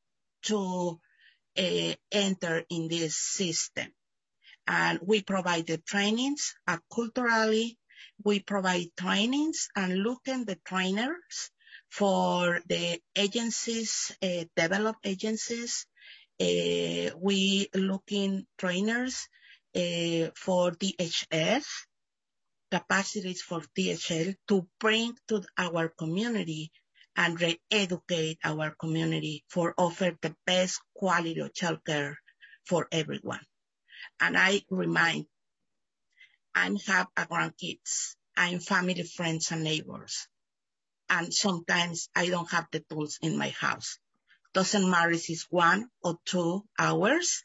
to uh, enter in this system. And we provide the trainings uh, culturally. We provide trainings and look at the trainers for the agencies, uh, developed agencies. Uh, we looking trainers uh, for D H S, capacities for D H L to bring to our community and re-educate our community for offer the best quality of childcare for everyone. And I remind, I have a grandkids, I'm family, friends, and neighbors. And sometimes I don't have the tools in my house. Doesn't matter if it's one or two hours,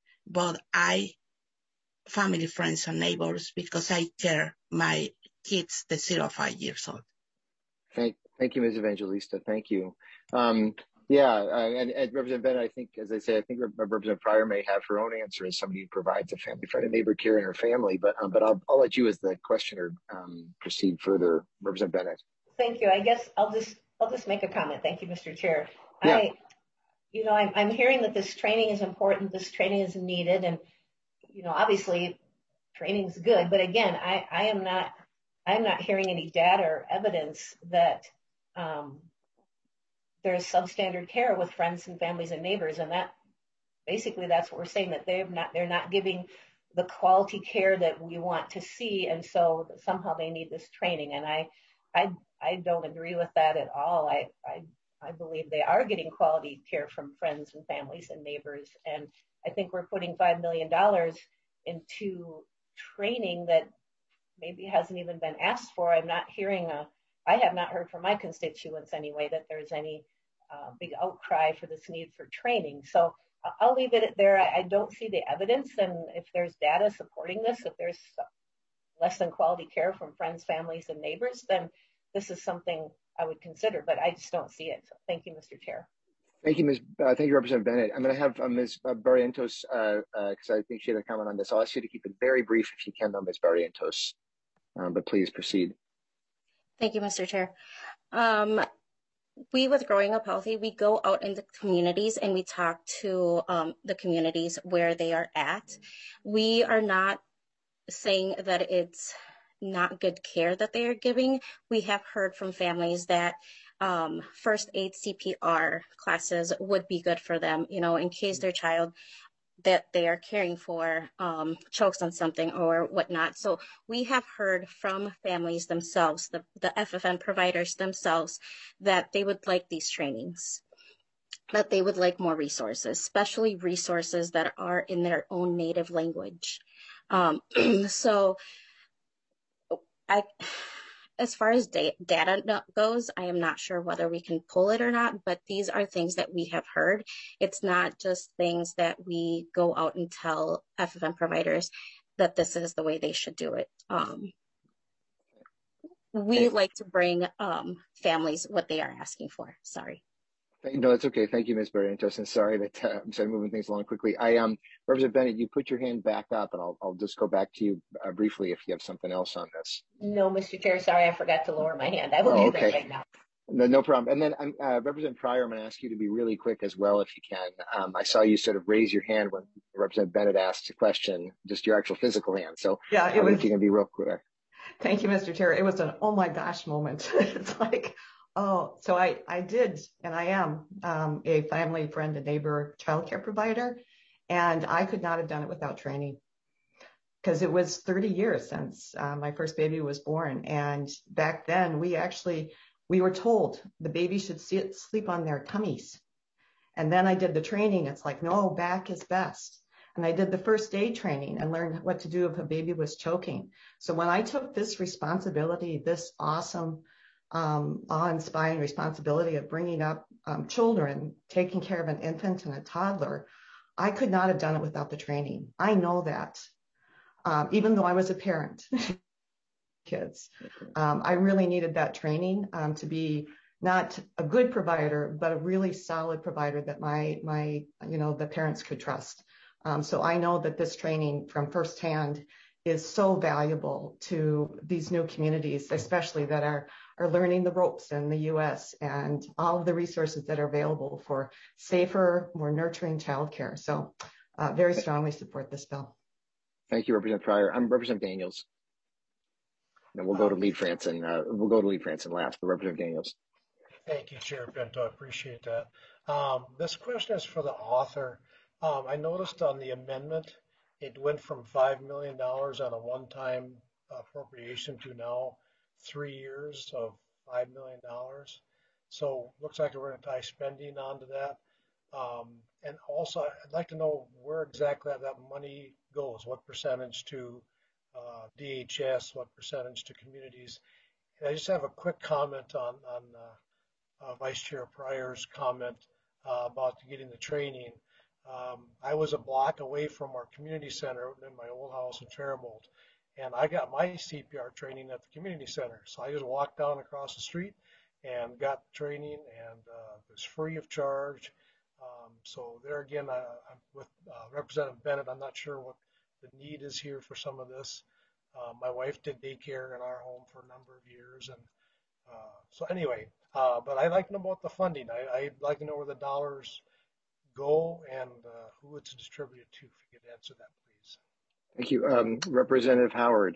but I, family, friends, and neighbors, because I care my kids, the zero to five years old.
Thank, thank you, Miz Evangelista. Thank you. Um, yeah, uh, and, and Representative Bennett, I think, as I say, I think Representative Pryor may have her own answer as somebody who provides a family, friend, and neighbor care in her family, but um, but I'll, I'll let you as the questioner um, proceed further, Representative Bennett.
Thank you. I guess I'll just I'll just make a comment. Thank you, Mister Chair.
Yeah.
I, you know, I'm, I'm hearing that this training is important. This training is needed, and you know, obviously, training is good. But again, I, I am not I'm not hearing any data or evidence that um, there's substandard care with friends and families and neighbors, and that basically that's what we're saying, that they're not they're not giving the quality care that we want to see, and so somehow they need this training. And I I I don't agree with that at all. I I I believe they are getting quality care from friends and families and neighbors, and I think we're putting five million dollars into training that maybe hasn't even been asked for. I'm not hearing a, I have not heard from my constituents anyway that there's any uh, big outcry for this need for training. So I'll leave it there. I, I don't see the evidence, and if there's data supporting this, if there's less than quality care from friends, families, and neighbors, then this is something I would consider, but I just don't see it. So thank you, Mister Chair.
Thank you, Miz Uh, thank you, Representative Bennett. I'm going to have uh, Miz Barrientos, because uh, uh, I think she had a comment on this. I'll ask you to keep it very brief if you can, though, Miz Barrientos. Um, but please proceed.
Thank you, Mister Chair. Um, we, with Growing Up Healthy, we go out in the communities and we talk to um, the communities where they are at. We are not saying that it's not good care that they are giving. We have heard from families that um, first aid C P R classes would be good for them, you know, in case their child that they are caring for um, chokes on something or whatnot. So we have heard from families themselves, the, the F F N providers themselves, that they would like these trainings, that they would like more resources, especially resources that are in their own native language. Um, so I, as far as da- data goes, I am not sure whether we can pull it or not, but these are things that we have heard. It's not just things that we go out and tell F F M providers that this is the way they should do it. Um, we like to bring um, families what they are asking for. Sorry.
No, it's okay. Thank you, Miz Barrientos, and sorry that uh, I'm sorry moving things along quickly. I um, Representative Bennett, you put your hand back up, and I'll I'll just go back to you uh, briefly if you have something else on this.
No, Mister Chair, sorry, I forgot to lower my hand. I will
Oh,
do
okay.
that right now.
No, no problem. And then um, uh, Representative Pryor, I'm going to ask you to be really quick as well, if you can. Um, I saw you sort of raise your hand when Representative Bennett asked a question, just your actual physical hand. So
yeah, it
um,
was.
If you can be real quick.
Thank you, Mister Chair. It was an oh my gosh moment. It's like. Oh, so I, I did, and I am um, a family, friend, and neighbor childcare provider, and I could not have done it without training because it was thirty years since uh, my first baby was born. And back then, we actually, we were told the baby should sit, sleep on their tummies. And then I did the training. It's like, no, back is best. and I did the first aid training and learned what to do if a baby was choking. So when I took this responsibility, this awesome, um, awe-inspiring responsibility of bringing up um, children, taking care of an infant and a toddler, I could not have done it without the training. I know that, um, even though I was a parent, kids, um, I really needed that training um, to be not a good provider, but a really solid provider that my, my, you know, the parents could trust. Um, so I know that this training from firsthand is so valuable to these new communities, especially that are, are learning the ropes in the U S and all of the resources that are available for safer, more nurturing childcare. So uh, very strongly support this bill.
Thank you, Representative Pryor. I'm Representative Daniels. And we'll go to Lee Franson. Uh, we'll go to Lee Franson last, but Representative Daniels.
Thank you, Chair Pinto. I appreciate that. Um, this question is for the author. Um, I noticed on the amendment, it went from five million dollars on a one-time appropriation to now three years of five million dollars. So looks like we're going to tie spending onto that. Um, and also, I'd like to know where exactly that money goes, what percentage to uh, D H S, what percentage to communities. And I just have a quick comment on, on uh, Uh, Vice Chair Pryor's comment uh, about getting the training. Um, I was a block away from our community center in my old house in Faribault, and I got my C P R training at the community center. So I just walked down across the street and got the training, and uh, it was free of charge. Um, so there again, I, I'm with uh, Representative Bennett. I'm not sure what the need is here for some of this. Uh, my wife did daycare in our home for a number of years, and uh, so anyway, Uh, but I'd like to know about the funding. I, I'd like to know where the dollars go and uh, who it's distributed to. If you could answer that, please.
Thank you. Um, Representative Howard.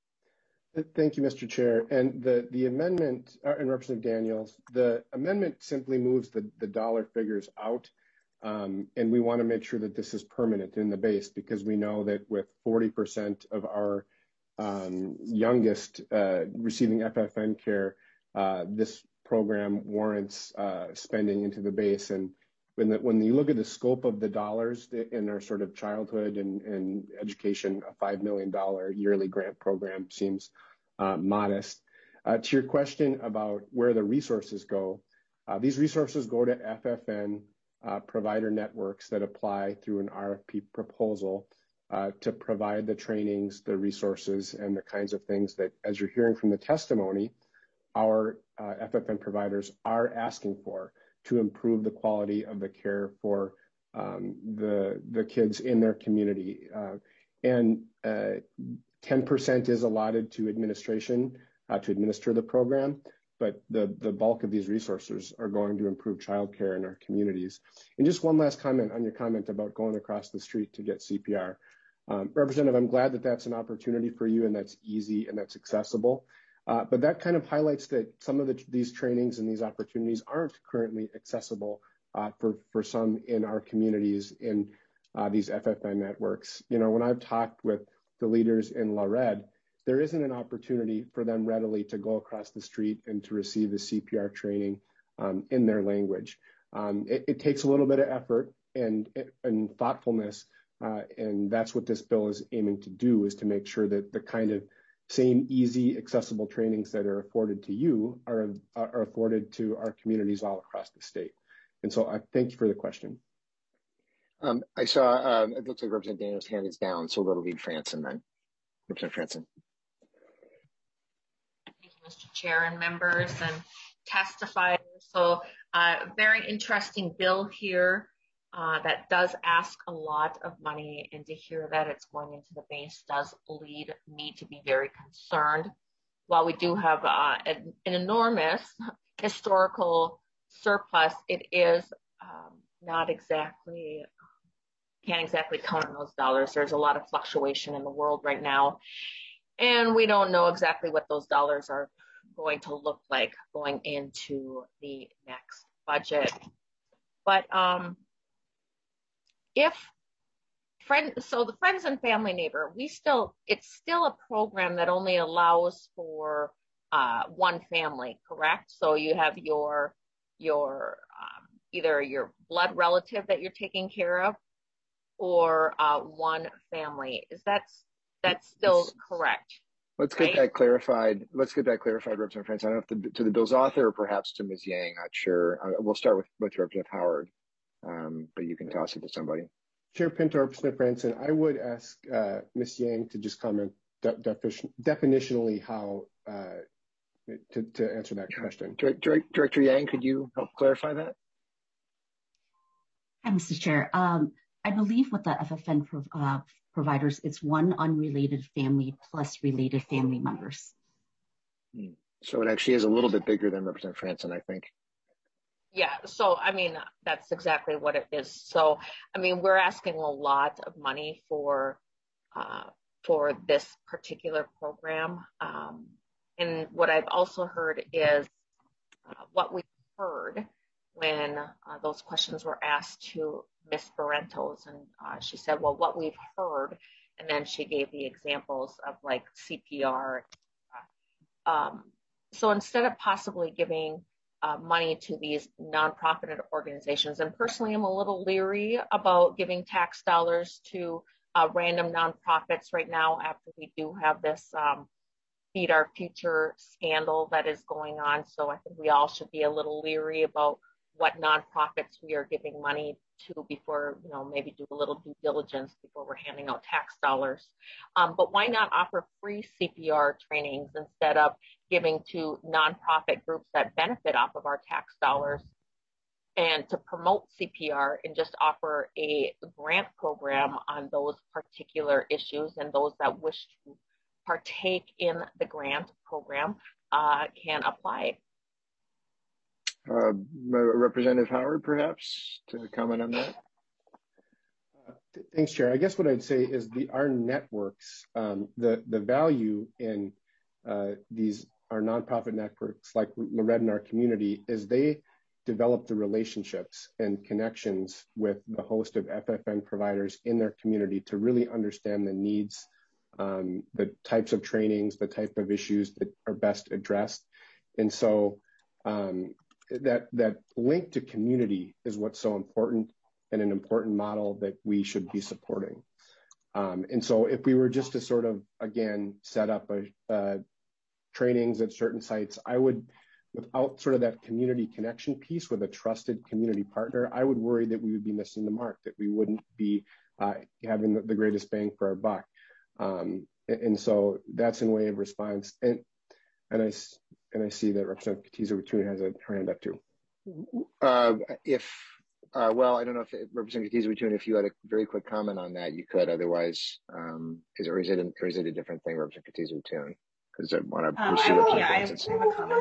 Thank you, Mister Chair. And the, the amendment, uh, and Representative Daniels, the amendment simply moves the, the dollar figures out. Um, and we want to make sure that this is permanent in the base, because we know that with forty percent of our um, youngest uh, receiving F F N care, uh, this program warrants uh, spending into the base. And when, the, when you look at the scope of the dollars in our sort of childhood and, and education, a five million dollars yearly grant program seems uh, modest. Uh, to your question about where the resources go, uh, these resources go to F F N uh, provider networks that apply through an R F P proposal uh, to provide the trainings, the resources, and the kinds of things that, as you're hearing from the testimony, our uh, F F N providers are asking for to improve the quality of the care for um, the, the kids in their community. Uh, and uh, ten percent is allotted to administration uh, to administer the program, but the, the bulk of these resources are going to improve childcare in our communities. And just one last comment on your comment about going across the street to get C P R. Um, Representative, I'm glad that that's an opportunity for you and that's easy and that's accessible. Uh, but that kind of highlights that some of the, these trainings and these opportunities aren't currently accessible uh, for, for some in our communities in uh, these F F N networks. You know, when I've talked with the leaders in Lared, there isn't an opportunity for them readily to go across the street and to receive the C P R training um, in their language. Um, it, it takes a little bit of effort and, and thoughtfulness, uh, and that's what this bill is aiming to do, is to make sure that the kind of same easy, accessible trainings that are afforded to you are, are afforded to our communities all across the state. And so I thank you for the question.
Um, I saw, uh, it looks like Representative Daniels' hand is down, so we'll go to Lee Franson then. Representative Franson.
Thank you, Mister Chair and members and testifiers. So uh, very interesting bill here. Uh, that does ask a lot of money, and to hear that it's going into the base does lead me to be very concerned. While we do have uh, an, an enormous historical surplus, it is um, not exactly, can't exactly count on those dollars. There's a lot of fluctuation in the world right now, and we don't know exactly what those dollars are going to look like going into the next budget. But um, If friend, so the Friends and Family Neighbor, we still, it's still a program that only allows for uh, one family, correct? So you have your, your um, either your blood relative that you're taking care of, or uh, one family. Is that that's still correct?
Let's get
right?
that clarified. Let's get that clarified, Representative France. I don't know if the, to the bill's author or perhaps to Miz Yang. Not sure. Uh, we'll start with, with Representative Howard, um, but you can toss it to somebody.
Chair Pinto, Representative Franson, I would ask uh, Miz Yang to just comment de definition, definitionally how uh, to, to answer that question.
Director, Director Yang, could you help clarify that?
Hi, Mister Chair. Um, I believe with the F F N prov uh, providers, it's one unrelated family plus related family members.
Hmm. So it actually is a little bit bigger than Representative Franson, I think.
Yeah, so I mean, that's exactly what it is. So, I mean, we're asking a lot of money for uh, for this particular program. Um, and what I've also heard is uh, what we heard when uh, those questions were asked to Miz Barrentos, and uh, she said, well, what we've heard, and then she gave the examples of like C P R. Um, so instead of possibly giving uh, money to these nonprofit organizations, and personally I'm a little leery about giving tax dollars to uh, random nonprofits right now after we do have this um, Feed Our Future scandal that is going on. So I think we all should be a little leery about what nonprofits we are giving money to before, you know, maybe do a little due diligence before we're handing out tax dollars. Um, but why not offer free C P R trainings instead of giving to nonprofit groups that benefit off of our tax dollars, and to promote C P R and just offer a grant program on those particular issues, and those that wish to partake in the grant program uh, can apply.
Uh, Representative Howard, perhaps, to comment on that?
Uh, thanks, Chair. I guess what I'd say is the our networks, um, the, the value in uh, these, our nonprofit networks like Loretta in our community, is they develop the relationships and connections with the host of F F N providers in their community to really understand the needs, um, the types of trainings, the type of issues that are best addressed. And so, um, that that link to community is what's so important, and an important model that we should be supporting. Um, and so if we were just to sort of, again, set up a, uh, trainings at certain sites, I would, without sort of that community connection piece with a trusted community partner, I would worry that we would be missing the mark, that we wouldn't be uh, having the, the greatest bang for our buck. Um, and, and so that's in way of response. And, and I, And I see that Representative Katiza-Watun has a hand up too.
Uh, if, uh, well, I don't know if it, Representative Katiza-Watun, if you had a very quick comment on that, you could. Otherwise, um, is, or, is it, or is it a different thing, Representative Katiza-Watun? Because I want to
um,
pursue
I, yeah, I have, I have a comment.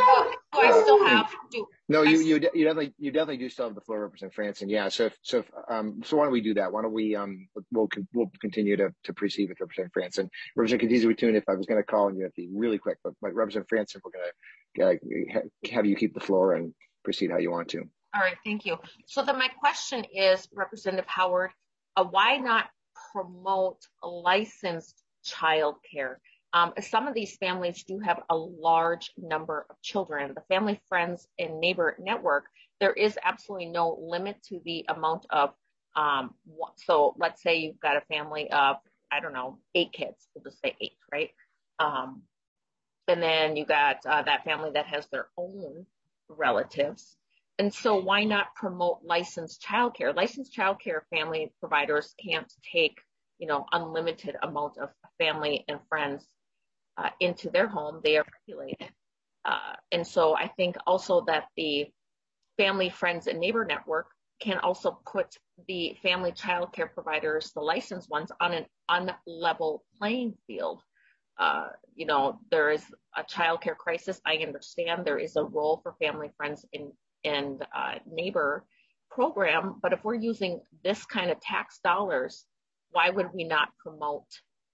Do I still have to?
No, you you you definitely you definitely do still have the floor, Representative Franson. Yeah. So if, so if, um so why don't we do that? Why don't we um we'll we'll continue to to proceed with Representative Franson. Representative Katiza-Watun, if I was going to call on you, have to be really quick. But, but Representative Franson, we're going to uh, have you keep the floor and proceed how you want to.
All right. Thank you. So then my question is, Representative Howard, uh, why not promote licensed childcare? Um, some of these families do have a large number of children. The Family, Friends, and Neighbor Network, there is absolutely no limit to the amount of, um, so let's say you've got a family of, I don't know, eight kids, we'll just say eight, right? Um, and then you got uh, that family that has their own relatives. And so why not promote licensed childcare? Licensed childcare family providers can't take, you know, unlimited amount of family and friends Uh, into their home. They are regulated. Uh, and so I think also that the Family, Friends, and Neighbor Network can also put the family child care providers, the licensed ones, on an unlevel playing field. Uh, you know, there is a child care crisis. I understand there is a role for Family, Friends, and, and uh, Neighbor program, but if we're using this kind of tax dollars, why would we not promote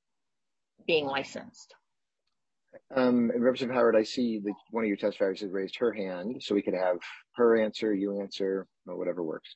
being licensed?
Um, Representative Howard, I see that one of your testifiers has raised her hand, so we could have her answer, you answer, or whatever works.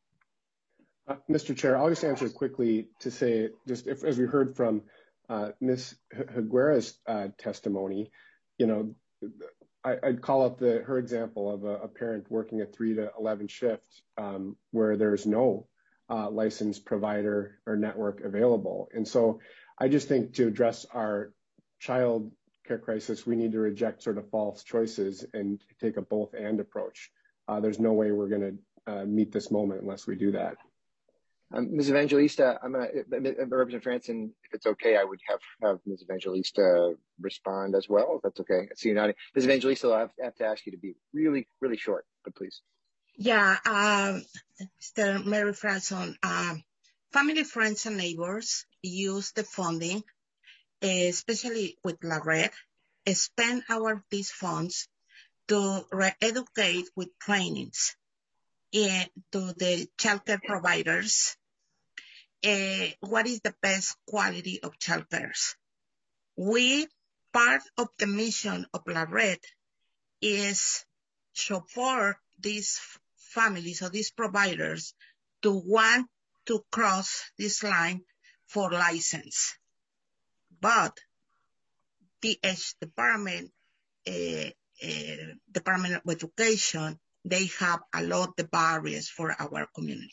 Uh, Mister Chair, I'll just answer quickly to say, just if, as we heard from uh, Miz Higuera's uh, testimony, you know, I, I'd call out the her example of a, a parent working a three to eleven shift um, where there's no uh, licensed provider or network available. And so I just think to address our child care crisis, we need to reject sort of false choices and take a both and approach. Uh, there's no way we're going to uh, meet this moment unless we do that.
Um, Miz Evangelista, I'm going to, Representative Franson, if it's okay, I would have, have Miz Evangelista respond as well, if that's okay. I see you nodding. Miz Evangelista, I have, have to ask you to be really, really short, but please.
Yeah, um, Mister Mary Franson, um, family, friends, and neighbors use the funding, especially with LARED, spend our these funds to re-educate with trainings uh, to the childcare providers. Uh, what is the best quality of childcare? We, part of the mission of LARED is support these families or these providers to want to cross this line for license. But the department, uh, uh, Department of Education, they have a lot of barriers for our community.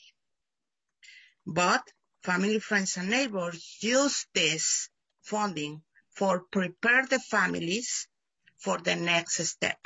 But family, friends, and neighbors use this funding for prepare the families for the next step.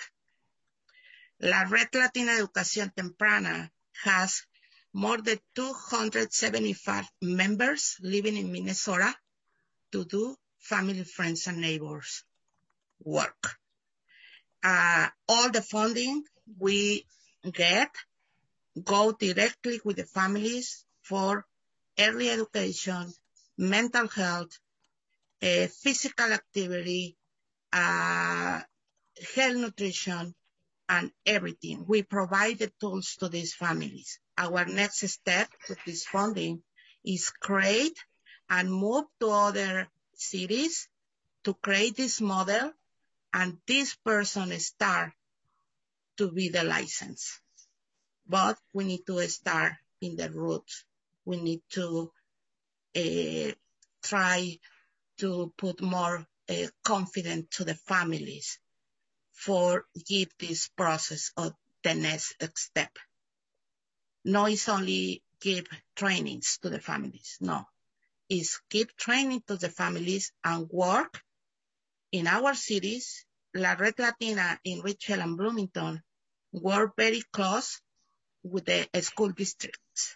La Red Latina Educación Temprana has more than two hundred seventy-five members living in Minnesota to do family, friends, and neighbors work. Uh, all the funding we get go directly with the families for early education, mental health, uh, physical activity, uh, health nutrition, and everything. We provide the tools to these families. Our next step with this funding is create and move to other cities to create this model, and this person start to be the license. But we need to start in the roots. We need to uh, try to put more uh, confidence to the families for give this process of the next step. No, it's only give trainings to the families. No, it's give training to the families and work in our cities. La Red Latina in Richfield and Bloomington work very close with the school districts,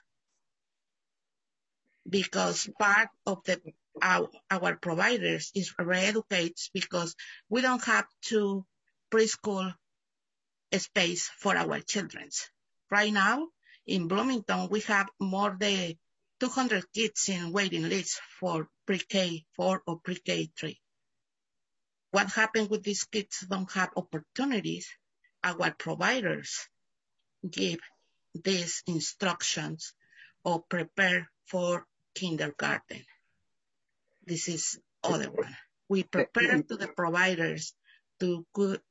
because part of the our, our providers is re-educates, because we don't have to preschool space for our children. Right now in Bloomington, we have more than two hundred kids in waiting lists for pre-K four or pre-K three. What happened with these kids don't have opportunities? Our providers give these instructions or prepare for kindergarten. This is other one. We prepare to the providers to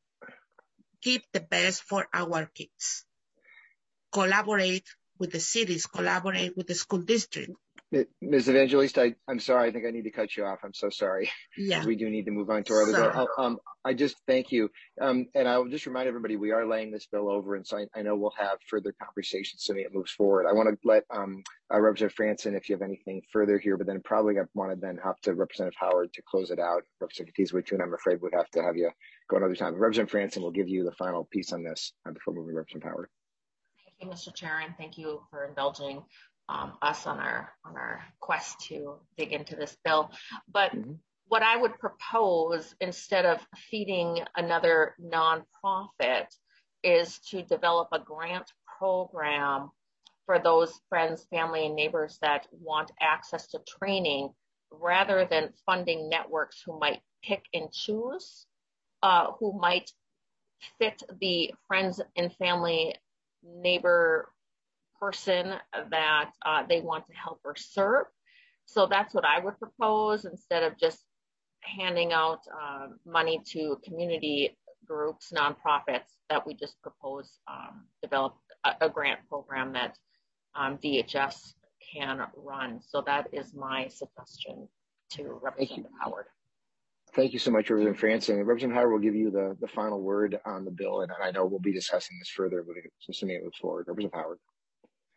give the best for our kids. Collaborate with the cities, collaborate with the school district.
Miz Evangelista, I, I'm sorry. I think I need to cut you off. I'm so sorry.
Yeah.
We do need to move on to our other bill. Um, I just thank you. Um, and I'll just remind everybody, we are laying this bill over. And so I, I know we'll have further conversations assuming it moves forward. I want to let um, uh, Representative Franson, if you have anything further here, but then probably I want to then hop to Representative Howard to close it out. Representative Katiza-Watoon, I'm afraid would have to have you go another time. Representative Franson will give you the final piece on this uh, before moving to Representative Howard.
Thank you, Mister Chair, and thank you for indulging Um, us on our on our quest to dig into this bill. But mm-hmm. what I would propose, instead of feeding another nonprofit, is to develop a grant program for those friends, family, and neighbors that want access to training, rather than funding networks who might pick and choose, uh, who might fit the friends and family, neighbor person that uh, they want to help or serve. So that's what I would propose, instead of just handing out uh, money to community groups, nonprofits, that we just propose um, develop a, a grant program that um, D H S can run. So that is my suggestion to Representative Howard.
Thank you so much, Representative Franson. Representative Howard will give you the, the final word on the bill, and I know we'll be discussing this further, but assuming it moves forward. Representative Howard.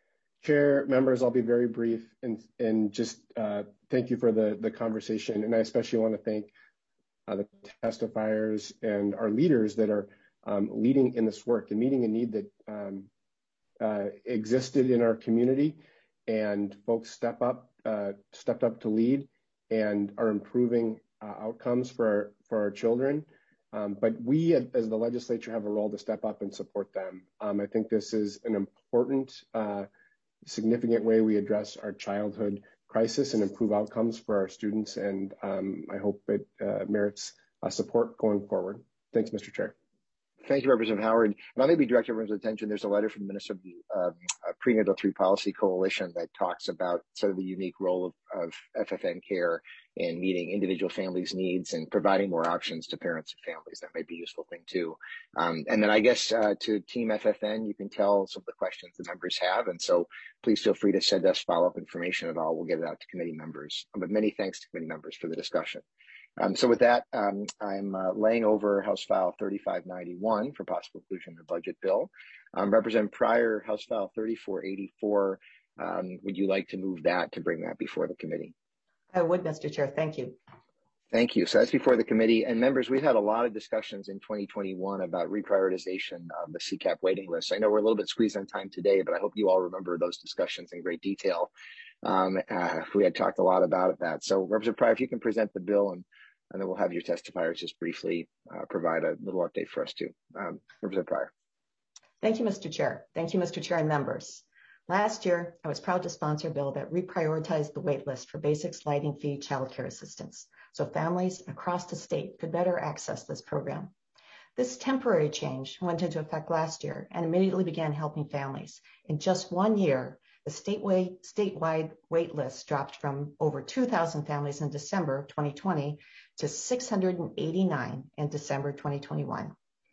Chair, members, I'll be very brief and, and just uh, thank you for the, the conversation. And I especially want to thank uh, the testifiers and our leaders that are um, leading in this work and meeting a need that um, uh, existed in our community, and folks step up, uh, stepped up to lead and are improving uh, outcomes for our, for our children. Um, but we, as the legislature, have a role to step up and support them. Um, I think this is an important, uh, significant way we address our childhood crisis and improve outcomes for our students. And um, I hope it uh, merits uh, support going forward. Thanks, Mister Chair.
Thank you, Representative Howard. And I'll maybe direct everyone's attention. There's a letter from the Minnesota um, Prenatal three Policy Coalition that talks about sort of the unique role of, of F F N care in meeting individual families' needs and providing more options to parents and families. That might be a useful thing too. Um, and then I guess uh, to Team F F N, you can tell some of the questions the members have. And so please feel free to send us follow-up information at all. We'll get it out to committee members. But many thanks to committee members for the discussion. Um, so with that, um, I'm uh, laying over House File thirty-five ninety-one for possible inclusion in the budget bill. Um, Representative Pryor, House File thirty-four eighty-four, um, would you like to move that to bring that before the committee?
I would, Mister Chair. Thank you.
Thank you. So that's before the committee. And members, we've had a lot of discussions in twenty twenty-one about reprioritization of the C CAP waiting list. I know we're a little bit squeezed on time today, but I hope you all remember those discussions in great detail. Um, uh, we had talked a lot about that. So Representative Pryor, if you can present the bill, and and then we'll have your testifiers just briefly uh, provide a little update for us too. Um, Representative Pryor.
Thank you, Mister Chair. Thank you, Mister Chair and members. Last year, I was proud to sponsor a bill that reprioritized the wait list for basic sliding fee childcare assistance, so families across the state could better access this program. This temporary change went into effect last year and immediately began helping families. In just one year, the statewide, statewide wait list dropped from over two thousand families in December of twenty twenty to six hundred eighty-nine in December twenty twenty-one.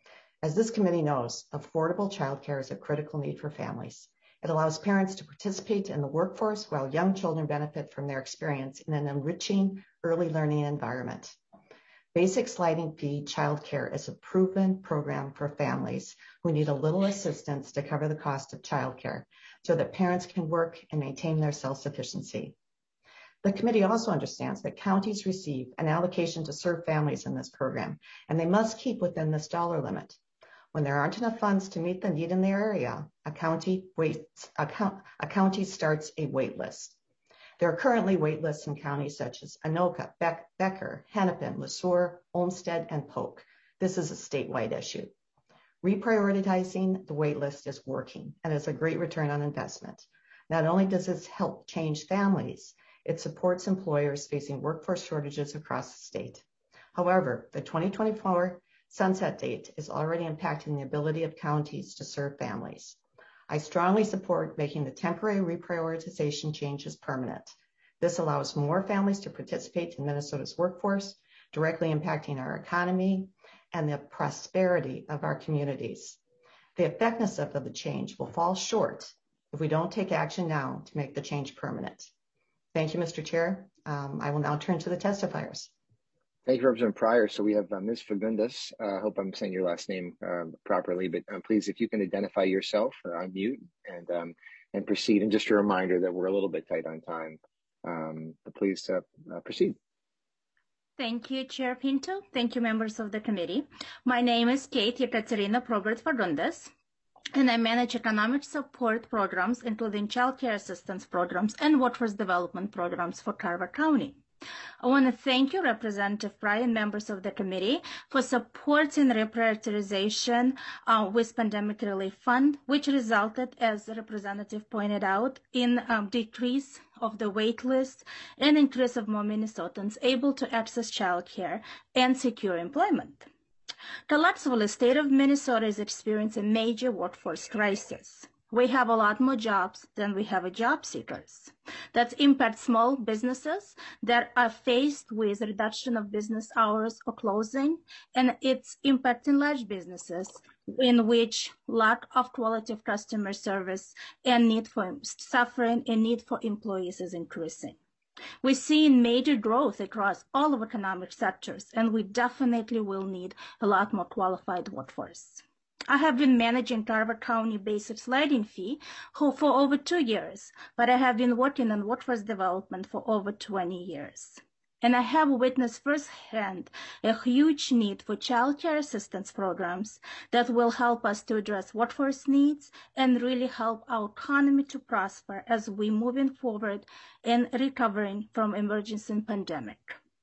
As this committee knows, affordable childcare is a critical need for families. It allows parents to participate in the workforce while young children benefit from their experience in an enriching early learning environment. Basic sliding fee childcare is a proven program for families who need a little assistance to cover the cost of childcare so that parents can work and maintain their self-sufficiency. The committee also understands that counties receive an allocation to serve families in this program, and they must keep within this dollar limit. When there aren't enough funds to meet the need in their area, a county, waits, a, count, a county starts a wait list. There are currently wait lists in counties such as Anoka, Beck, Becker, Hennepin, LeSueur, Olmsted, and Polk. This is a statewide issue. Reprioritizing the wait list is working and is a great return on investment. Not only does this help change families, it supports employers facing workforce shortages across the state. However, the twenty twenty-four sunset date is already impacting the ability of counties to serve families. I strongly support making the temporary reprioritization changes permanent. This allows more families to participate in Minnesota's workforce, directly impacting our economy and the prosperity of our communities. The effectiveness of the change will fall short if we don't take action now to make the change permanent. Thank you, Mister Chair. Um, I will now turn to the testifiers.
Thank you, Representative Pryor. So we have uh, Miz Fagundes. I uh, hope I'm saying your last name uh, properly, but um, please, if you can identify yourself, uh, unmute and um, and proceed. And just a reminder that we're a little bit tight on time. Um, but please uh, uh, proceed.
Thank you, Chair Pinto. Thank you, members of the committee. My name is Kate Yekaterina Probert Fagundes, and I manage economic support programs, including child care assistance programs and workforce development programs for Carver County. I want to thank you, Representative Pryor, and members of the committee for supporting reprioritization uh, with Pandemic Relief Fund, which resulted, as the representative pointed out, in a um, decrease of the wait list and increase of more Minnesotans able to access child care and secure employment. Collectively, the state of Minnesota is experiencing a major workforce crisis. We have a lot more jobs than we have job seekers. That impacts small businesses that are faced with reduction of business hours or closing, and it's impacting large businesses in which lack of quality of customer service and need for suffering and need for employees is increasing. We're seeing major growth across all of economic sectors, and we definitely will need a lot more qualified workforce. I have been managing Tarver County basic sliding fee for over two years, but I have been working on workforce development for over twenty years. And I have witnessed firsthand a huge need for child care assistance programs that will help us to address workforce needs and really help our economy to prosper as we moving forward and recovering from emergency pandemic.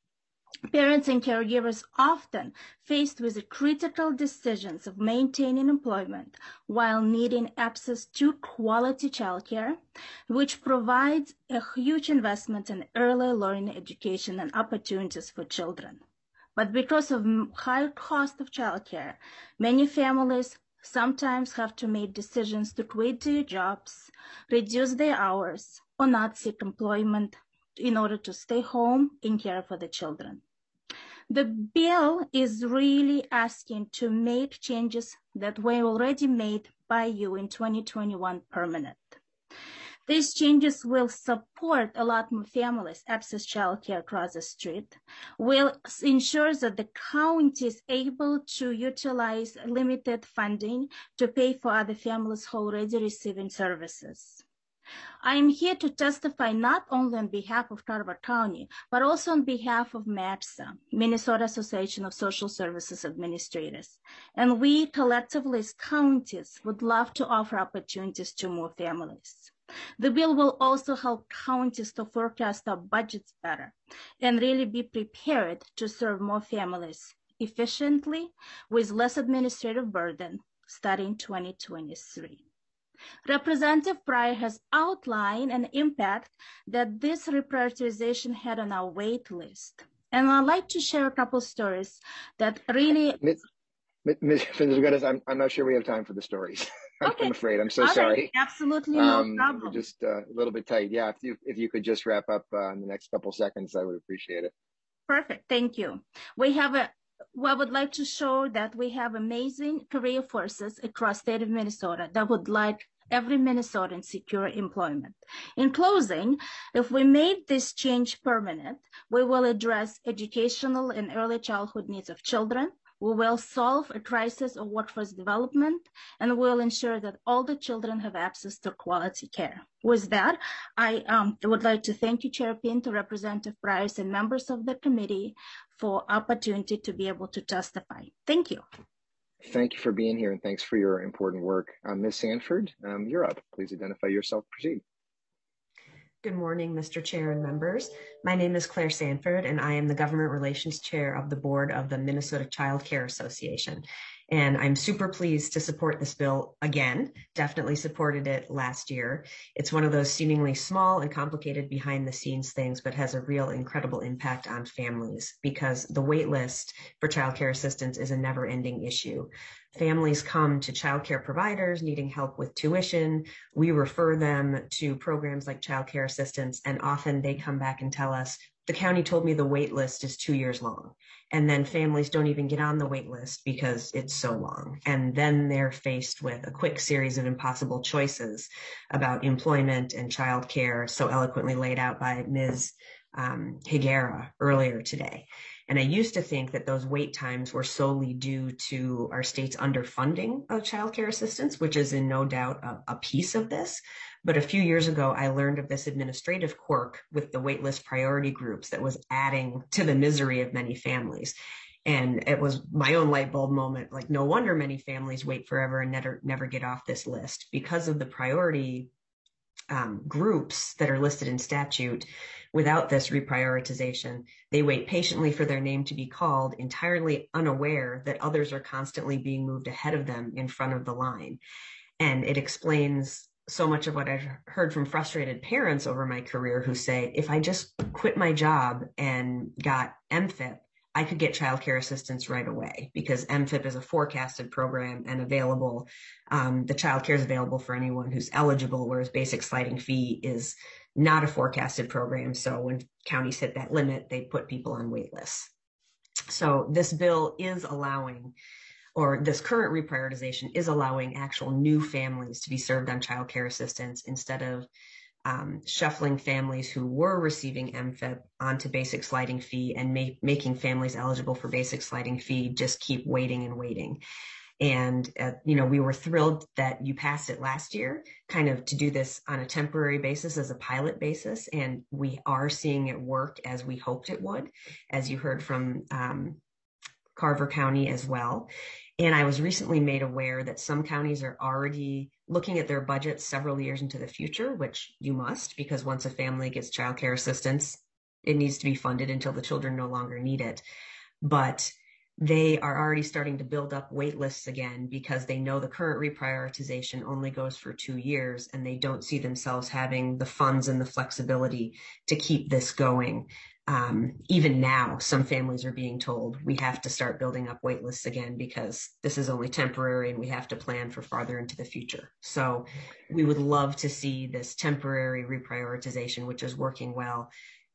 Parents and caregivers often faced with the critical decisions of maintaining employment while needing access to quality childcare, which provides a huge investment in early learning education and opportunities for children. But because of high cost of childcare, many families sometimes have to make decisions to quit their jobs, reduce their hours, or not seek employment in order to stay home and care for the children. The bill is really asking to make changes that were already made by you in twenty twenty-one permanent. These changes will support a lot more families access childcare across the street, will ensure that the county is able to utilize limited funding to pay for other families who are already receiving services. I am here to testify not only on behalf of Tarver County, but also on behalf of MATSA, Minnesota Association of Social Services Administrators. And we collectively as counties would love to offer opportunities to more families. The bill will also help counties to forecast their budgets better and really be prepared to serve more families efficiently with less administrative burden starting twenty twenty-three. Representative Pryor has outlined an impact that this reprioritization had on our wait list. And I'd like to share a couple stories that really...
Miz Figueres, I'm, I'm not sure we have time for the stories.
Okay.
I'm afraid. I'm so
All right.
sorry.
Absolutely no
um,
problem.
We're just uh, a little bit tight. Yeah, if you, if you could just wrap up uh, in the next couple seconds, I would appreciate it.
Perfect. Thank you. We have a I would like to show that we have amazing career forces across the state of Minnesota that would like every Minnesotan secure employment. In closing, if we made this change permanent, we will address educational and early childhood needs of children. We will solve a crisis of workforce development, and we will ensure that all the children have access to quality care. With that, I um, would like to thank you, Chair Pinto, Representative Price, and members of the committee for opportunity to be able to testify. Thank you.
Thank you for being here, and thanks for your important work. Uh, Miz Sanford, um, you're up. Please identify yourself. Proceed.
Good morning, Mister Chair and members. My name is Claire Sanford, and I am the Government Relations Chair of the Board of the Minnesota Child Care Association. And I'm super pleased to support this bill again. Definitely supported it last year. It's one of those seemingly small and complicated behind the scenes things, but has a real incredible impact on families because the wait list for child care assistance is a never ending issue. Families come to child care providers needing help with tuition. We refer them to programs like child care assistance, and often they come back and tell us, the county told me the wait list is two years long. And then families don't even get on the wait list because it's so long. And then they're faced with a quick series of impossible choices about employment and child care, so eloquently laid out by Miz Um, Higuera earlier today. And I used to think that those wait times were solely due to our state's underfunding of child care assistance, which is in no doubt a, a piece of this. But a few years ago, I learned of this administrative quirk with the waitlist priority groups that was adding to the misery of many families. And it was my own light bulb moment. Like, no wonder many families wait forever and never, never get off this list because of the priority um, groups that are listed in statute. Without this reprioritization, they wait patiently for their name to be called, entirely unaware that others are constantly being moved ahead of them in front of the line. And it explains so much of what I've heard from frustrated parents over my career who say, if I just quit my job and got M F I P, I could get childcare assistance right away because M F I P is a forecasted program and available. Um, the childcare is available for anyone who's eligible, whereas basic sliding fee is not a forecasted program. So when counties hit that limit, they put people on wait lists. So this bill is allowing, or this current reprioritization is allowing actual new families to be served on childcare assistance instead of Um, shuffling families who were receiving M F I P onto basic sliding fee and ma- making families eligible for basic sliding fee just keep waiting and waiting. And, uh, you know, we were thrilled that you passed it last year, kind of to do this on a temporary basis as a pilot basis. And we are seeing it work as we hoped it would, as you heard from um, Carver County as well. And I was recently made aware that some counties are already looking at their budgets several years into the future, which you must, because once a family gets child care assistance, it needs to be funded until the children no longer need it. But they are already starting to build up wait lists again because they know the current reprioritization only goes for two years and they don't see themselves having the funds and the flexibility to keep this going. Um, even now, some families are being told we have to start building up wait lists again because this is only temporary and we have to plan for farther into the future. So we would love to see this temporary reprioritization, which is working well,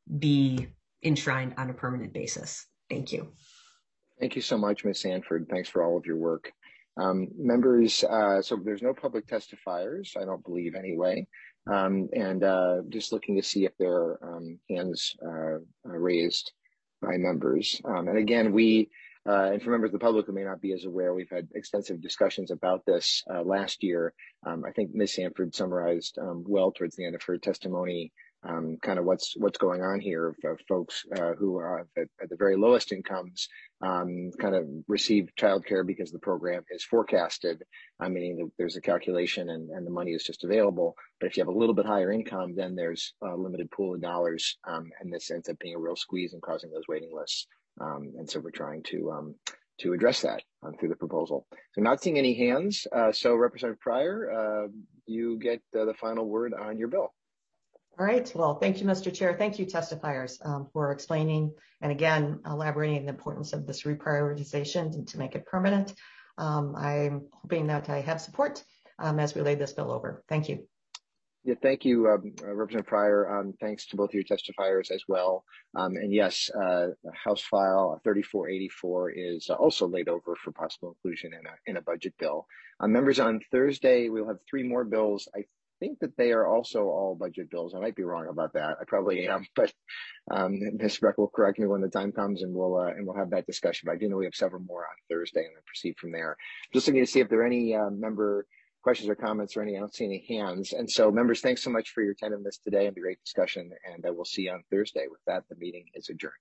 be enshrined on a permanent basis. Thank you.
Thank you so much, Miz Sanford. Thanks for all of your work. Um, members, uh, so there's no public testifiers, I don't believe anyway. Um, and uh, just looking to see if there are um, hands uh, raised by members. Um, and again, we, uh, and for members of the public who may not be as aware, we've had extensive discussions about this uh, last year. Um, I think Miz Sanford summarized um, well towards the end of her testimony Um, kind of what's what's going on here of, of folks uh, who are at, at the very lowest incomes um, kind of receive childcare because the program is forecasted, uh, meaning that there's a calculation and, and the money is just available. But if you have a little bit higher income, then there's a limited pool of dollars, um, and this ends up being a real squeeze and causing those waiting lists. Um, and so we're trying to um, to address that um, through the proposal. So not seeing any hands. Uh, so Representative Pryor, uh, you get uh, the final word on your bill.
All right. Well, thank you, Mister Chair. Thank you, testifiers, um, for explaining and again, elaborating the importance of this reprioritization and to make it permanent. Um, I'm hoping that I have support um, as we lay this bill over. Thank you.
Yeah, thank you, um, uh, Representative Pryor. Um, thanks to both of your testifiers as well. Um, and yes, uh, House File thirty-four eighty-four is also laid over for possible inclusion in a, in a budget bill. Uh, members, on Thursday, we'll have three more bills. I think that they are also all budget bills. I might be wrong about that. I probably am, but um, Miz Breck will correct me when the time comes, and we'll uh, and we'll have that discussion. But I do know we have several more on Thursday, and then proceed from there. Just looking to see if there are any uh, member questions or comments or any. I don't see any hands. And so, members, thanks so much for your attentiveness today and the great discussion. And uh, we'll see you on Thursday. With that, the meeting is adjourned.